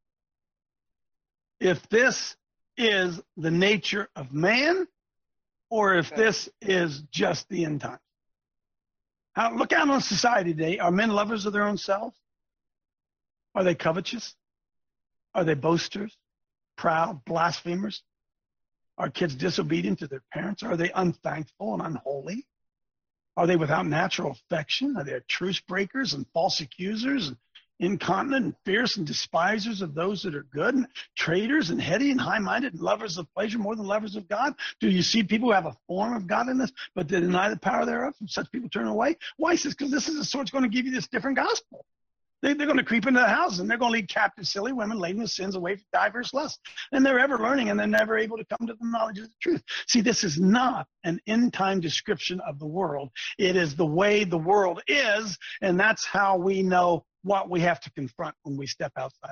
if this is the nature of man, or if this is just the end times. How, look out on society today. Are men lovers of their own selves? Are they covetous? Are they boasters, proud, blasphemers? Are kids disobedient to their parents? Are they unthankful and unholy? Are they without natural affection? Are they truce breakers and false accusers and incontinent and fierce and despisers of those that are good, and traitors and heady and high-minded and lovers of pleasure more than lovers of God? Do you see people who have a form of godliness, but they deny the power thereof, and such people turn away? Why? He says, because this is the sort that's going to give you this different gospel. They, they're going to creep into the houses, and they're going to lead captive silly women laden with sins away from diverse lusts. And they're ever learning, and they're never able to come to the knowledge of the truth. See, this is not an end-time description of the world. It is the way the world is, and that's how we know what we have to confront when we step outside.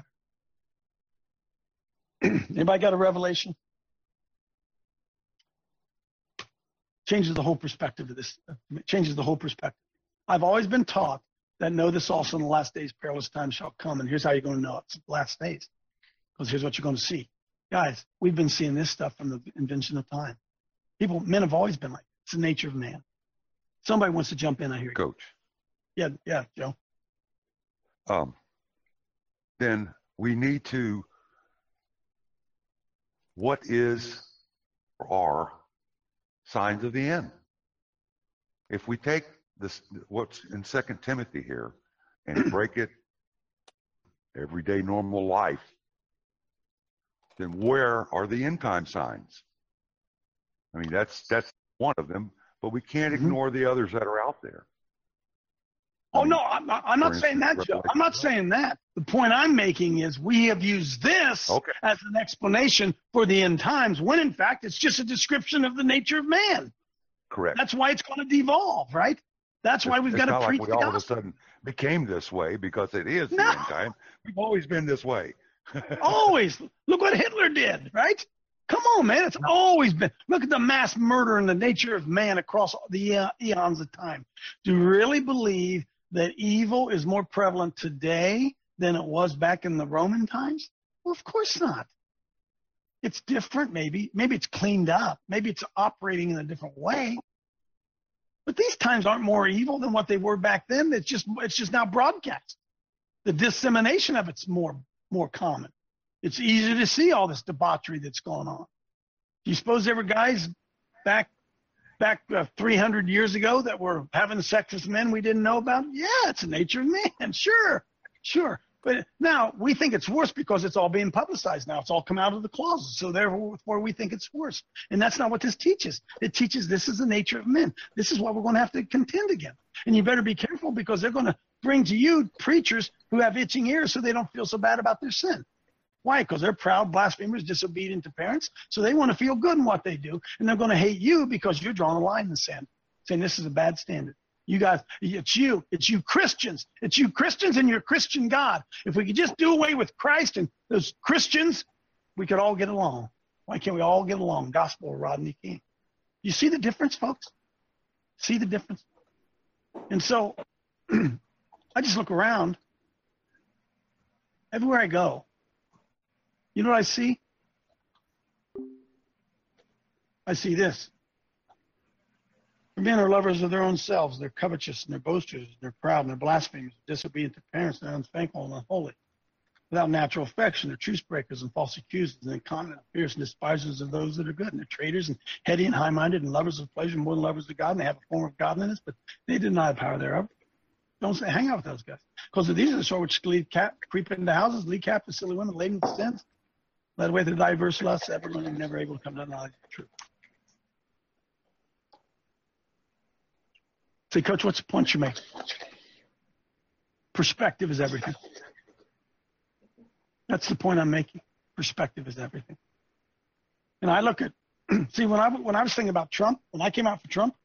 Anybody got a revelation? Changes the whole perspective of this. Changes the whole perspective. I've always been taught that know this also in the last days, perilous times shall come. And here's how you're going to know it's the last days. Because here's what you're going to see. Guys, we've been seeing this stuff from the invention of time. People, men have always been like this. It's the nature of man. Somebody wants to jump in, I hear you. Coach. Yeah, yeah, Joe. Um, then we need to, what is or are signs of the end? If we take this, what's in Second Timothy here, and break it everyday normal life, then where are the end time signs? I mean, that's that's one of them, but we can't mm-hmm. ignore the others that are out there. Oh, no, I'm not, I'm not saying that, Joe. I'm not saying that. The point I'm making is we have used this okay. as an explanation for the end times, when in fact it's just a description of the nature of man. Correct. That's why it's going to devolve, right? That's why we've it's got to not preach like we the all gospel. of a sudden became this way because it is the no. end time. We've always been this way. Always. Look what Hitler did, right? Come on, man. It's always been. Look at the mass murder and the nature of man across the uh, eons of time. Do you really believe that evil is more prevalent today than it was back in the Roman times? Well, of course not. It's different, maybe. Maybe it's cleaned up. Maybe it's operating in a different way. But these times aren't more evil than what they were back then. It's just it's just now broadcast. The dissemination of it's more more common. It's easier to see all this debauchery that's going on. Do you suppose there were guys back back uh, three hundred years ago that were having sex with men we didn't know about? Yeah, it's the nature of man. Sure, sure. But now we think it's worse because it's all being publicized now. It's all come out of the closet. So therefore we think it's worse. And that's not what this teaches. It teaches this is the nature of men. This is what we're going to have to contend against. And you better be careful because they're going to bring to you preachers who have itching ears so they don't feel so bad about their sin. Why? Because they're proud, blasphemers, disobedient to parents. So they want to feel good in what they do. And they're going to hate you because you're drawing a line in the sand, saying this is a bad standard. You guys, it's you. It's you Christians. It's you Christians and your Christian God. If we could just do away with Christ and those Christians, we could all get along. Why can't we all get along? Gospel of Rodney King. You see the difference, folks? See the difference? And so I just look around. Everywhere I go, you know what I see? I see this. Men are lovers of their own selves. They're covetous and they're boasters. They're proud and they're blasphemers, disobedient to parents. They're unthankful and unholy. Without natural affection, they're truce breakers and false accusers and incontinent, fierce and despisers of those that are good. And they're traitors and heady and high-minded and lovers of pleasure more than lovers of God. And they have a form of godliness, but they deny the power thereof. Don't say, hang out with those guys. Because these are the sort which lead cap, creep into houses, lead captive silly women laden with sins, led away through diverse lusts, ever learning, never able to come to the knowledge of the truth. Say, Coach, what's the point you make? Perspective is everything. That's the point I'm making. Perspective is everything. And I look at, see, when I, when I was thinking about Trump, when I came out for Trump,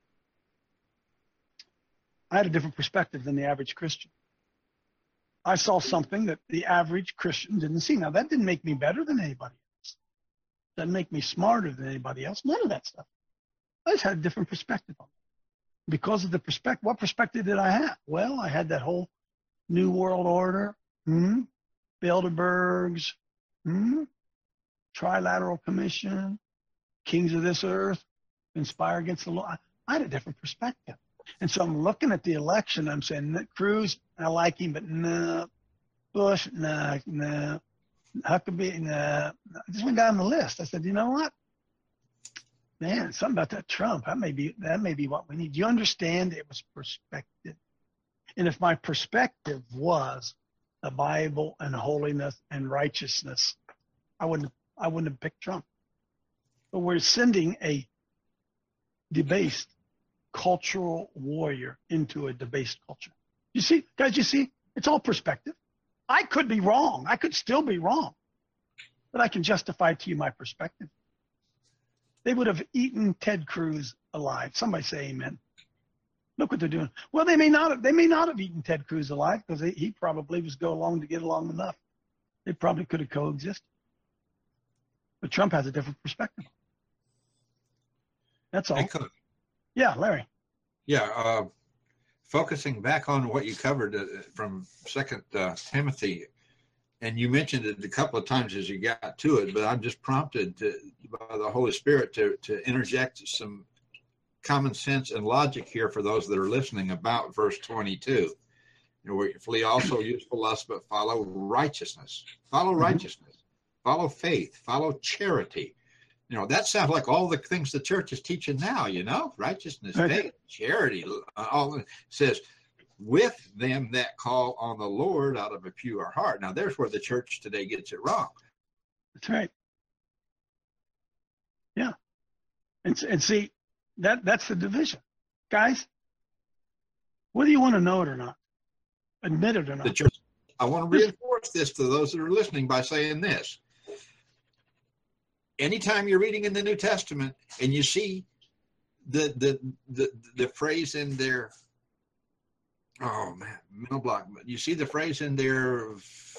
I had a different perspective than the average Christian. I saw something that the average Christian didn't see. Now, that didn't make me better than anybody else. Doesn't make me smarter than anybody else. None of that stuff. I just had a different perspective on it. Because of the perspective, what perspective did I have? Well, I had that whole New World Order, hmm, Bilderbergs, hmm, Trilateral Commission, Kings of this Earth, conspire against the law. I had a different perspective. And so I'm looking at the election. I'm saying, Cruz, I like him, but no. Bush, no, no. Huckabee, no. I just went down the list. I said, you know what? Man, something about that Trump, that may be that may be what we need. Do you understand? It was perspective. And if my perspective was the Bible and holiness and righteousness, I wouldn't I wouldn't have picked Trump. But we're sending a debased cultural warrior into a debased culture. You see, guys, you see, It's all perspective. I could be wrong. I could still be wrong. But I can justify to you my perspective. They would have eaten Ted Cruz alive. Somebody say amen. Look what they're doing. Well, they may not have, they may not have eaten Ted Cruz alive because he, he probably was go along to get along enough. They probably could have coexisted. But Trump has a different perspective. That's all. Hey, Coach. Yeah, Larry. Yeah, uh, focusing back on what you covered uh, from Second uh, Timothy, and you mentioned it a couple of times as you got to it, but I'm just prompted to, by the Holy Spirit to to interject some common sense and logic here for those that are listening about verse twenty-two. You know, where flee also useful lust, but follow righteousness. Follow Mm-hmm. righteousness. Follow faith. Follow charity. You know, that sounds like all the things the church is teaching now, you know, righteousness, faith, charity, uh, all it says, with them that call on the Lord out of a pure heart. Now, there's where the church today gets it wrong. That's right. Yeah. And, and see, that that's the division. Guys, whether you want to know it or not, admit it or not. The church, I want to reinforce this to those that are listening by saying this. Anytime you're reading in the New Testament and you see the the the, the phrase in there, oh man, mental block, but you see the phrase in there,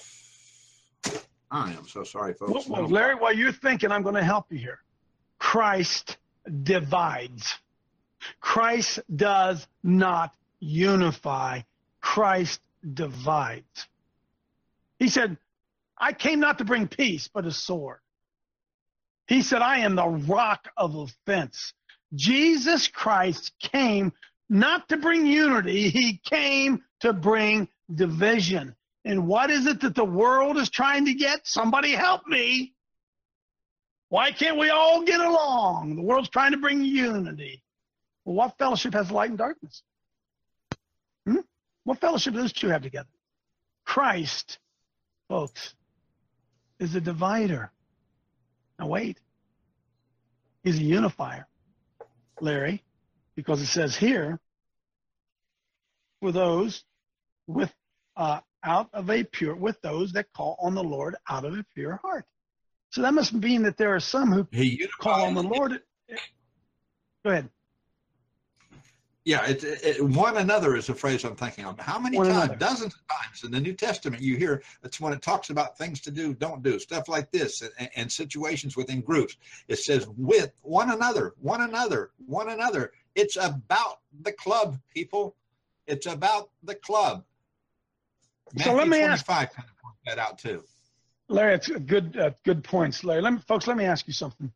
I am so sorry, folks. Well, well, Larry, while you're thinking, I'm going to help you here. Christ divides. Christ does not unify. Christ divides. He said, I came not to bring peace, but a sword. He said, I am the rock of offense. Jesus Christ came not to bring unity. He came to bring division. And what is it that the world is trying to get? Somebody help me. Why can't we all get along? The world's trying to bring unity. Well, what fellowship has light and darkness? Hmm? What fellowship do those two have together? Christ, folks, is a divider. Now wait, he's a unifier, Larry, because it says here, for those with uh, out of a pure, with those that call on the Lord out of a pure heart. So that must mean that there are some who He call on the Lord. Go ahead. Yeah, it, it, one another is a phrase I'm thinking of. How many One times, another. dozens of times in the New Testament, you hear it's when it talks about things to do, don't do, stuff like this, and, and situations within groups. It says with one another, one another, one another. It's about the club, people. It's about the club. So let me ask- twenty-five kind of points that out too. Larry, it's a good, uh, good points, Larry. Let me, folks, let me ask you something.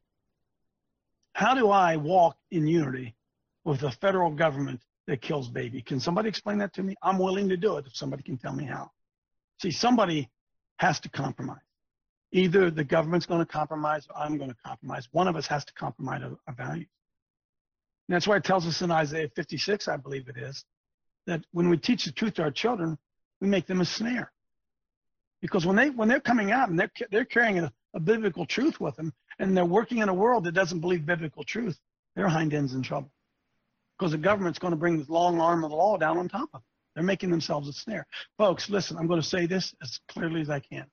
How do I walk in unity with a federal government that kills baby? Can somebody explain that to me? I'm willing to do it if somebody can tell me how. See, somebody has to compromise. Either the government's going to compromise or I'm going to compromise. One of us has to compromise our, our values. And that's why it tells us in Isaiah fifty-six, I believe it is, that when we teach the truth to our children, we make them a snare. Because when, they, when they're coming out and they're, they're carrying a, a biblical truth with them and they're working in a world that doesn't believe biblical truth, their hind end's in trouble. Because the government's going to bring the long arm of the law down on top of them. They're making themselves a snare. Folks, listen, I'm going to say this as clearly as I can.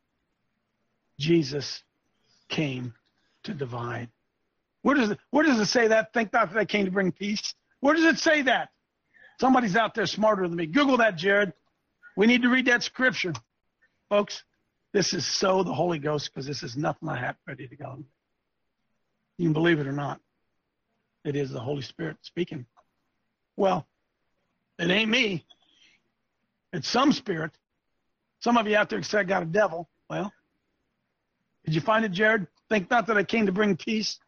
Jesus came to divide. Where does it, where does it say that? Think not that I came to bring peace. Where does it say that? Somebody's out there smarter than me. Google that, Jared. We need to read that scripture. Folks, this is so the Holy Ghost because this is nothing I have ready to go. You can believe it or not. It is the Holy Spirit speaking. Well, it ain't me. It's some spirit. Some of you out there say I got a devil. Well, did you find it, Jared? Think not that I came to bring peace.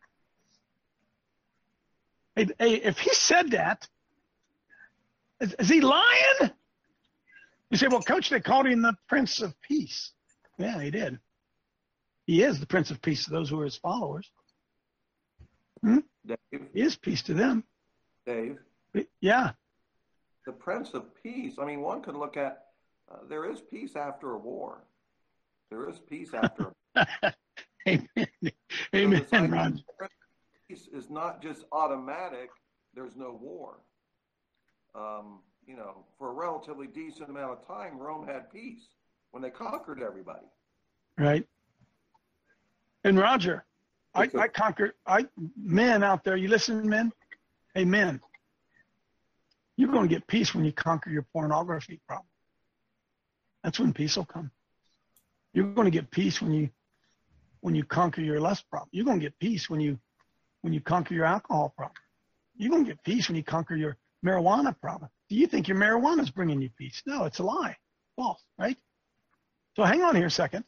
Hey, hey, if he said that, is, is he lying? You say, well, Coach, they called him the Prince of Peace. Yeah, he did. He is the Prince of Peace to those who are his followers. Hmm? Dave, He is peace to them. Dave, Yeah. the Prince of Peace. I mean, one could look at uh, there is peace after a war. There is peace after. Amen. So Amen, this idea of Roger. peace is not just automatic. There's no war. Um, you know, for a relatively decent amount of time, Rome had peace when they conquered everybody. Right. And Roger, I, I conquered, I men out there, you listen, men? Hey, men, you're going to get peace when you conquer your pornography problem. That's when peace will come. You're going to get peace when you when you conquer your lust problem. You're going to get peace when you when you conquer your alcohol problem. You're going to get peace when you conquer your marijuana problem. Do you think your marijuana is bringing you peace? No, it's a lie. False, right? So hang on here a second.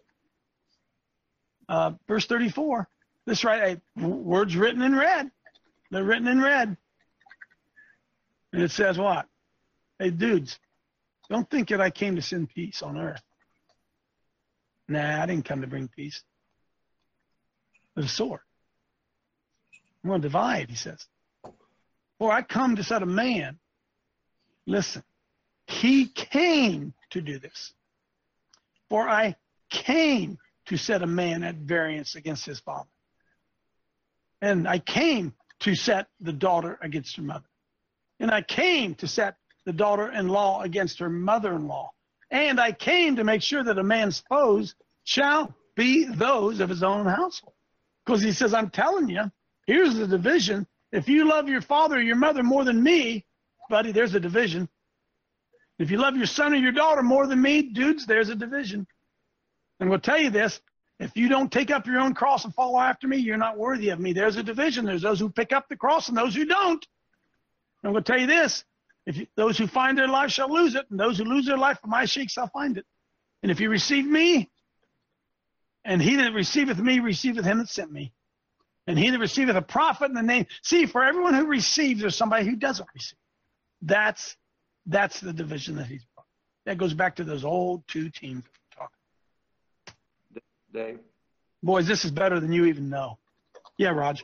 Uh, verse thirty-four. This right, hey, words written in red. They're written in red. And it says what? Hey, dudes, don't think that I came to send peace on earth. Nah, I didn't come to bring peace. With a sword. I'm going to divide, he says. For I come to set a man. Listen, he came to do this. For I came to set a man at variance against his father. And I came to set the daughter against her mother. And I came to set the daughter-in-law against her mother-in-law. And I came to make sure that a man's foes shall be those of his own household. Because he says, I'm telling you, here's the division. If you love your father or your mother more than me, buddy, there's a division. If you love your son or your daughter more than me, dudes, there's a division. And we'll tell you this, if you don't take up your own cross and follow after me, you're not worthy of me. There's a division. There's those who pick up the cross and those who don't. And we'll tell you this, if you, those who find their life shall lose it, and those who lose their life for my sake shall find it. And if you receive me, and he that receiveth me receiveth him that sent me. And he that receiveth a prophet in the name. See, for everyone who receives, there's somebody who doesn't receive. That's that's the division that he's brought. That goes back to those old two teams that we're talking. Dave? Boys, this is better than you even know. Yeah, Raj.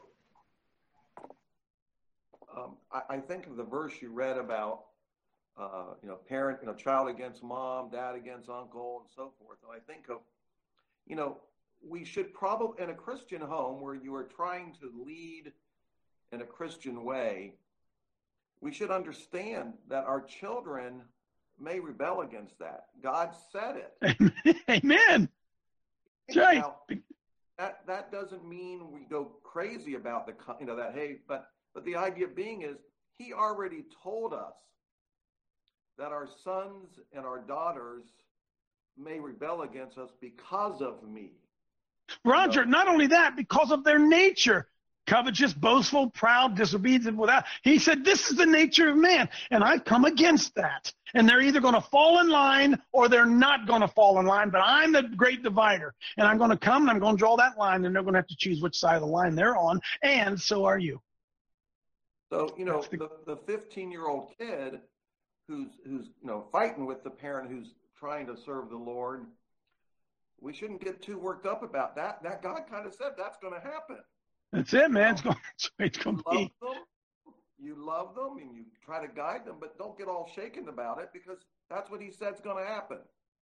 Um, I, I think of the verse you read about, uh, you know, parent, you know, child against mom, dad against uncle, and so forth. And I think of, you know, we should probably, in a Christian home where you are trying to lead in a Christian way, we should understand that our children may rebel against that. God said it. Amen. That's right. Now, that that doesn't mean we go crazy about the, you know, that, hey, but but the idea being is he already told us that our sons and our daughters may rebel against us because of me. Roger, You know? not only that, because of their nature. Covetous, boastful, proud, disobedient, without. He said, this is the nature of man, and I've come against that. And they're either going to fall in line or they're not going to fall in line, but I'm the great divider. And I'm going to come and I'm going to draw that line, and they're going to have to choose which side of the line they're on, and so are you. So, you know, the, the fifteen-year-old kid who's, who's, you know, fighting with the parent who's trying to serve the Lord, we shouldn't get too worked up about that. That God kind of said that's going to happen. That's it, man. It's going, it's going to You be. love them, you love them, and you try to guide them, but don't get all shaken about it because that's what he said's going to happen.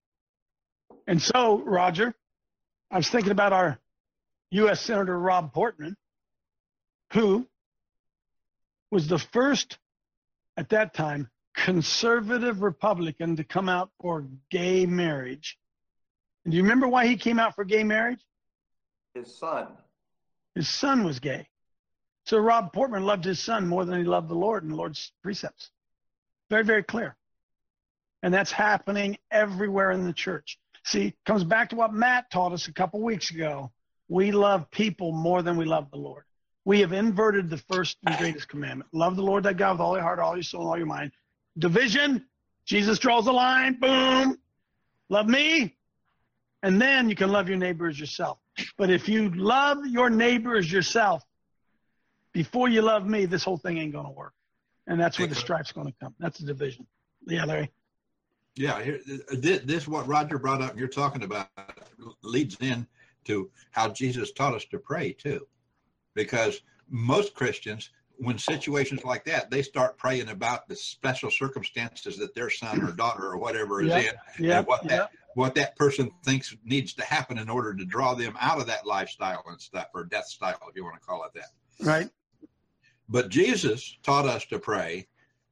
And so, Roger, I was thinking about our U S Senator Rob Portman, who was the first, at that time, conservative Republican to come out for gay marriage. And do you remember why he came out for gay marriage? His son. His son was gay. So Rob Portman loved his son more than he loved the Lord and the Lord's precepts. Very, very clear. And that's happening everywhere in the church. See, comes back to what Matt taught us a couple weeks ago. We love people more than we love the Lord. We have inverted the first and greatest commandment. Love the Lord thy God with all your heart, all your soul, and all your mind. Division, Jesus draws a line, boom. Love me, and then you can love your neighbor as yourself. But if you love your neighbor as yourself, before you love me, this whole thing ain't going to work. And that's where the strife's going to come. That's the division. Yeah, Larry? Yeah, here, this, this what Roger brought up, you're talking about, leads in to how Jesus taught us to pray, too. Because most Christians, when situations like that, they start praying about the special circumstances that their son or daughter or whatever is Yep, in, yep, and what yep. that what that person thinks needs to happen in order to draw them out of that lifestyle and stuff, or death style, if you want to call it that. Right. But Jesus taught us to pray,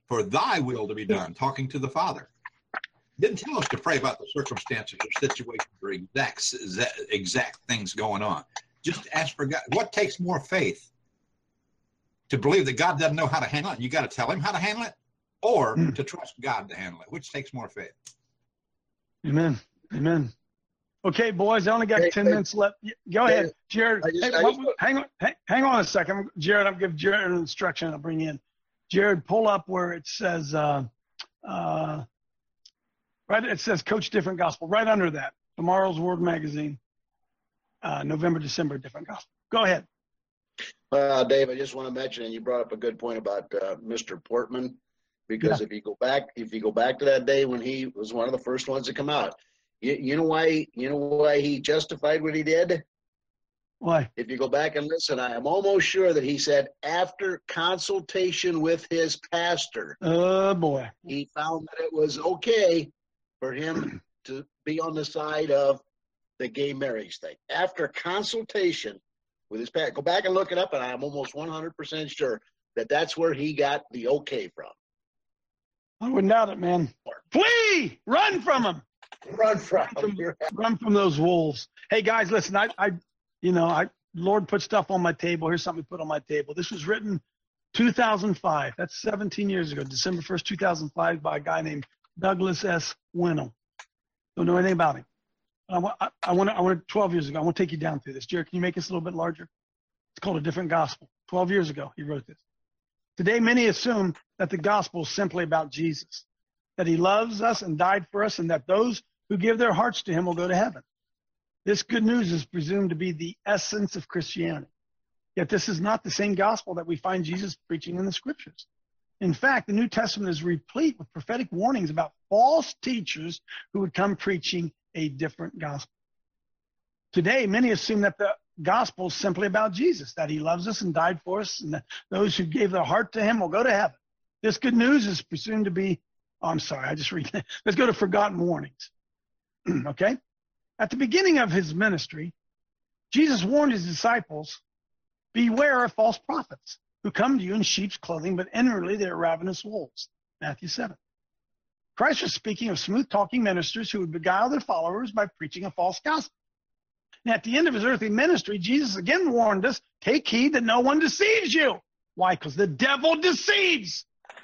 for thy will to be done, talking to the Father. Didn't tell us to pray about the circumstances or situations or exact, exact things going on. Just ask for God. What takes more faith? To believe that God doesn't know how to handle it, you got to tell him how to handle it, or mm. to trust God to handle it. Which takes more faith? Amen. Amen. Okay, boys, I only got hey, ten hey, minutes left. Go hey, ahead, Jared. Just, hey, what, just, hang on, hang, hang on a second, Jared. I'll give Jared an instruction. I'll bring in Jared. Pull up where it says, uh, uh, right. It says Coach Different Gospel. Right under that, Tomorrow's Word Magazine, uh, November, December, Different Gospel. Go ahead. Uh, Dave, I just want to mention, and you brought up a good point about uh, Mister Portman, because yeah. if you go back, if you go back to that day when he was one of the first ones to come out, you, you know why, you know why he justified what he did? Why? If you go back and listen, I am almost sure that he said after consultation with his pastor, oh boy, he found that it was okay for him to be on the side of the gay marriage thing. After consultation with his pastor, go back and look it up, and I'm almost one hundred percent sure that that's where he got the okay from. I wouldn't doubt it, man. Flee! Run from him! Run from run from, run from those wolves. Hey guys, listen. I, I, you know, I Lord put stuff on my table. Here's something he put on my table. This was written two thousand five. That's seventeen years ago, December first, two thousand five, by a guy named Douglas S. Wintle. Don't know anything about him. I want, I, I want, I want twelve years ago. I want to take you down through this. Jared, can you make this a little bit larger? It's called A Different Gospel. twelve years ago, he wrote this. Today, many assume that the gospel is simply about Jesus, that he loves us and died for us, and that those who give their hearts to him will go to heaven. This good news is presumed to be the essence of Christianity. Yet this is not the same gospel that we find Jesus preaching in the scriptures. In fact, the New Testament is replete with prophetic warnings about false teachers who would come preaching a different gospel. Today, many assume that the gospel is simply about Jesus, that he loves us and died for us, and that those who gave their heart to him will go to heaven. This good news is presumed to be, oh, I'm sorry, I just read. Let's go to forgotten warnings. Okay? At the beginning of his ministry, Jesus warned his disciples, beware of false prophets who come to you in sheep's clothing, but inwardly they are ravenous wolves. Matthew seven. Christ was speaking of smooth-talking ministers who would beguile their followers by preaching a false gospel. And at the end of his earthly ministry, Jesus again warned us, take heed that no one deceives you. Why? Because the devil deceives.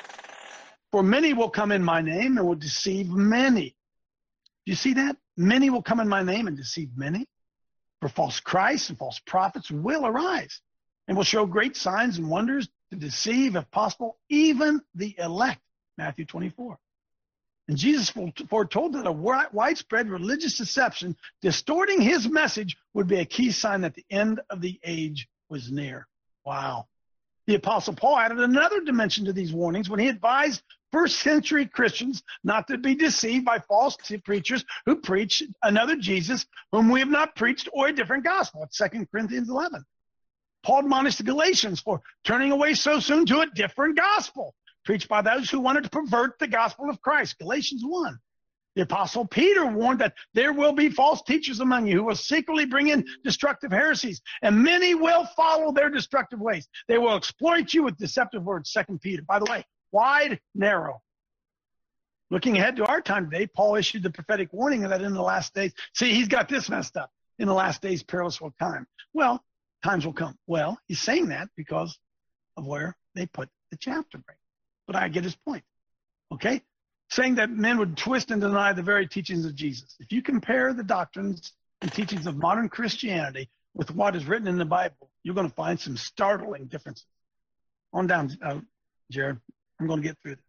For many will come in my name and will deceive many. Do you see that? Many will come in my name and deceive many. For false Christs and false prophets will arise and will show great signs and wonders to deceive, if possible, even the elect. Matthew twenty-four. And Jesus foretold that a widespread religious deception distorting his message would be a key sign that the end of the age was near. Wow. The Apostle Paul added another dimension to these warnings when he advised first century Christians not to be deceived by false preachers who preach another Jesus whom we have not preached, or a different gospel. It's Second Corinthians eleven. Paul admonished the Galatians for turning away so soon to a different gospel, preached by those who wanted to pervert the gospel of Christ. Galatians one. The Apostle Peter warned that there will be false teachers among you who will secretly bring in destructive heresies, and many will follow their destructive ways. They will exploit you with deceptive words. Second Peter. By the way, wide, narrow. Looking ahead to our time today, Paul issued the prophetic warning that in the last days, see, he's got this messed up. In the last days, perilous will time. Well, times will come. Well, he's saying that because of where they put the chapter break. But I get his point. Okay? Saying that men would twist and deny the very teachings of Jesus. If you compare the doctrines and teachings of modern Christianity with what is written in the Bible, you're going to find some startling differences. On down, uh, Jared. I'm going to get through this.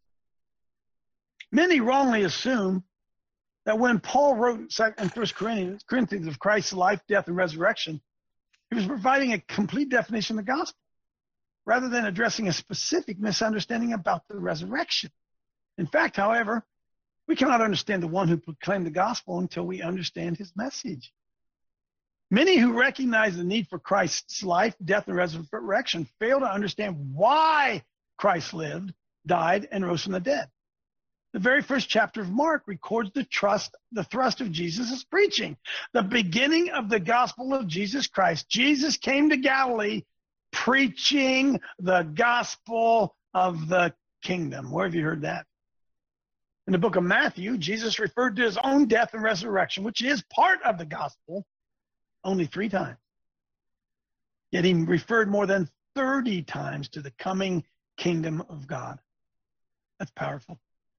Many wrongly assume that when Paul wrote in First Corinthians, Corinthians of Christ's life, death, and resurrection, he was providing a complete definition of the gospel, rather than addressing a specific misunderstanding about the resurrection. In fact, however, we cannot understand the one who proclaimed the gospel until we understand his message. Many who recognize the need for Christ's life, death, and resurrection fail to understand why Christ lived, died, and rose from the dead. The very first chapter of Mark records the trust, the thrust of Jesus' preaching, the beginning of the gospel of Jesus Christ. Jesus came to Galilee preaching the gospel of the kingdom. Where have you heard that? In the book of Matthew, Jesus referred to his own death and resurrection, which is part of the gospel, only three times. Yet he referred more than thirty times to the coming kingdom of God. That's powerful.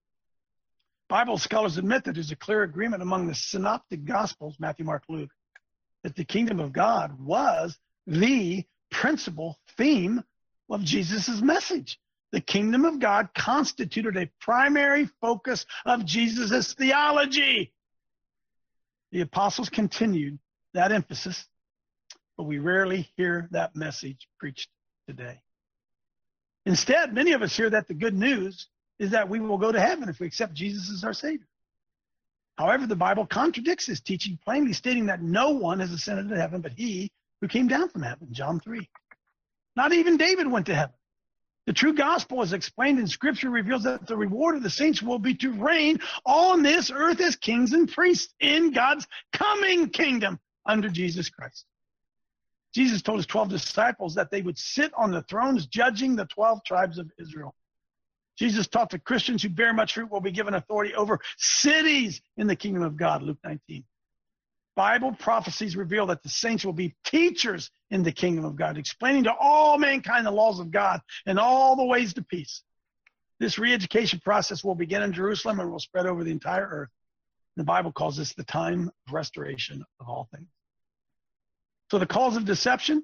Bible scholars admit that there's a clear agreement among the synoptic gospels, Matthew, Mark, Luke, that the kingdom of God was the principal theme of Jesus' message. The kingdom of God constituted a primary focus of Jesus' theology. The apostles continued that emphasis, but we rarely hear that message preached today. Instead, many of us hear that the good news is that we will go to heaven if we accept Jesus as our Savior. However, the Bible contradicts this teaching, plainly stating that no one has ascended to heaven but he who came down from heaven, John three. Not even David went to heaven. The true gospel, as explained in Scripture, reveals that the reward of the saints will be to reign on this earth as kings and priests in God's coming kingdom under Jesus Christ. Jesus told his twelve disciples that they would sit on the thrones judging the twelve tribes of Israel. Jesus taught that Christians who bear much fruit will be given authority over cities in the kingdom of God, Luke nineteen. Bible prophecies reveal that the saints will be teachers in the kingdom of God, explaining to all mankind the laws of God and all the ways to peace. This re-education process will begin in Jerusalem and will spread over the entire earth. The Bible calls this the time of restoration of all things. So the cause of deception?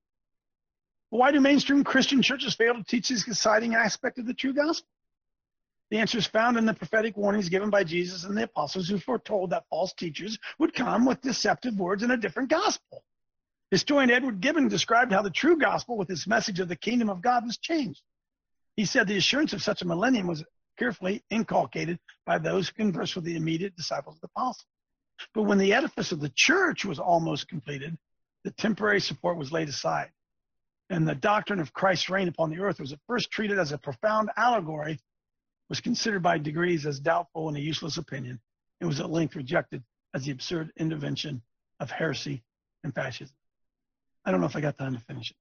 Why do mainstream Christian churches fail to teach this exciting aspect of the true gospel? The answer is found in the prophetic warnings given by Jesus and the apostles, who foretold that false teachers would come with deceptive words in a different gospel. Historian Edward Gibbon described how the true gospel, with its message of the kingdom of God, was changed. He said the assurance of such a millennium was carefully inculcated by those who conversed with the immediate disciples of the apostles. But when the edifice of the church was almost completed, the temporary support was laid aside. And the doctrine of Christ's reign upon the earth was at first treated as a profound allegory, was considered by degrees as doubtful and a useless opinion, and was at length rejected as the absurd intervention of heresy and fascism. I don't know if I got time to finish it.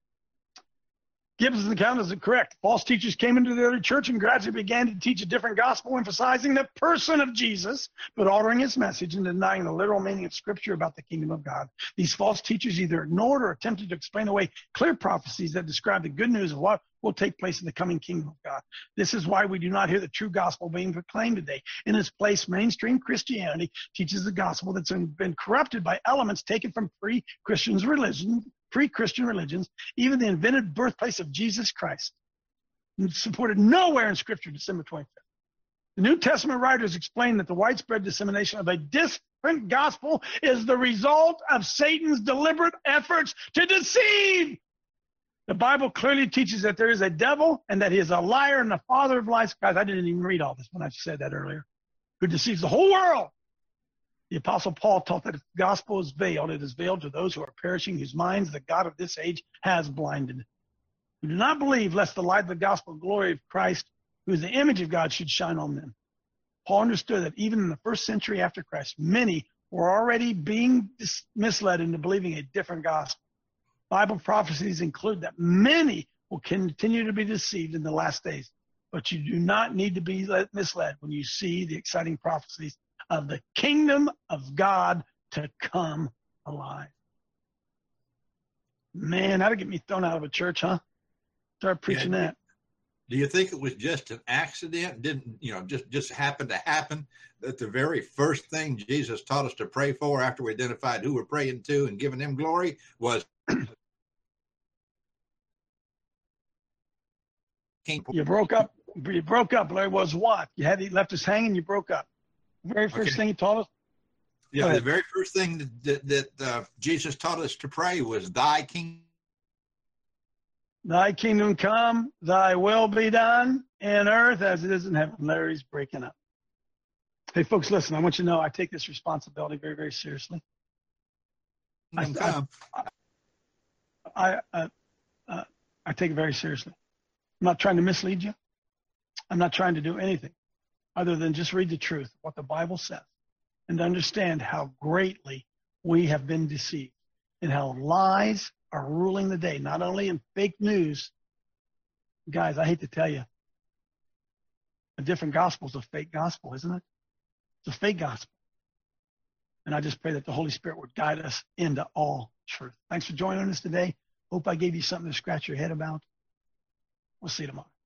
Gibbon's account is correct. False teachers came into the early church and gradually began to teach a different gospel, emphasizing the person of Jesus, but altering his message and denying the literal meaning of Scripture about the kingdom of God. These false teachers either ignored or attempted to explain away clear prophecies that describe the good news of what will take place in the coming kingdom of God. This is why we do not hear the true gospel being proclaimed today. In its place, mainstream Christianity teaches the gospel that's been corrupted by elements taken from pre-Christian religion, pre-Christian religions, even the invented birthplace of Jesus Christ, supported nowhere in Scripture, December twenty-fifth. The New Testament writers explain that the widespread dissemination of a different gospel is the result of Satan's deliberate efforts to deceive. The Bible clearly teaches that there is a devil and that he is a liar and the father of lies. Guys, I didn't even read all this when I said that earlier. Who deceives the whole world. The Apostle Paul taught that if the gospel is veiled, it is veiled to those who are perishing, whose minds the God of this age has blinded. Who do not believe, lest the light of the gospel glory of Christ, who is the image of God, should shine on them. Paul understood that even in the first century after Christ, many were already being misled into believing a different gospel. Bible prophecies include that many will continue to be deceived in the last days, but you do not need to be misled when you see the exciting prophecies of the kingdom of God to come alive. Man, that'll get me thrown out of a church, huh? Start preaching yeah, that. Do you think it was just an accident? Didn't, you know, just, just happened to happen that the very first thing Jesus taught us to pray for after we identified who we're praying to and giving him glory was You broke up. You broke up. Larry, was what? You had he left us hanging. You broke up. The very first Okay. thing he taught us. Yeah, the very first thing that that uh, Jesus taught us to pray was "Thy kingdom." Thy kingdom come, thy will be done in earth as it is in heaven. Larry's breaking up. Hey, folks, listen, I want you to know I take this responsibility very, very seriously. I, Come. I, I, I, uh, I take it very seriously. I'm not trying to mislead you. I'm not trying to do anything other than just read the truth, what the Bible says, and understand how greatly we have been deceived and how lies are ruling the day, not only in fake news. Guys, I hate to tell you, A different gospel is a fake gospel, isn't it? It's a fake gospel. And I just pray that the Holy Spirit would guide us into all truth. Thanks for joining us today. Hope I gave you something to scratch your head about. We'll see you tomorrow.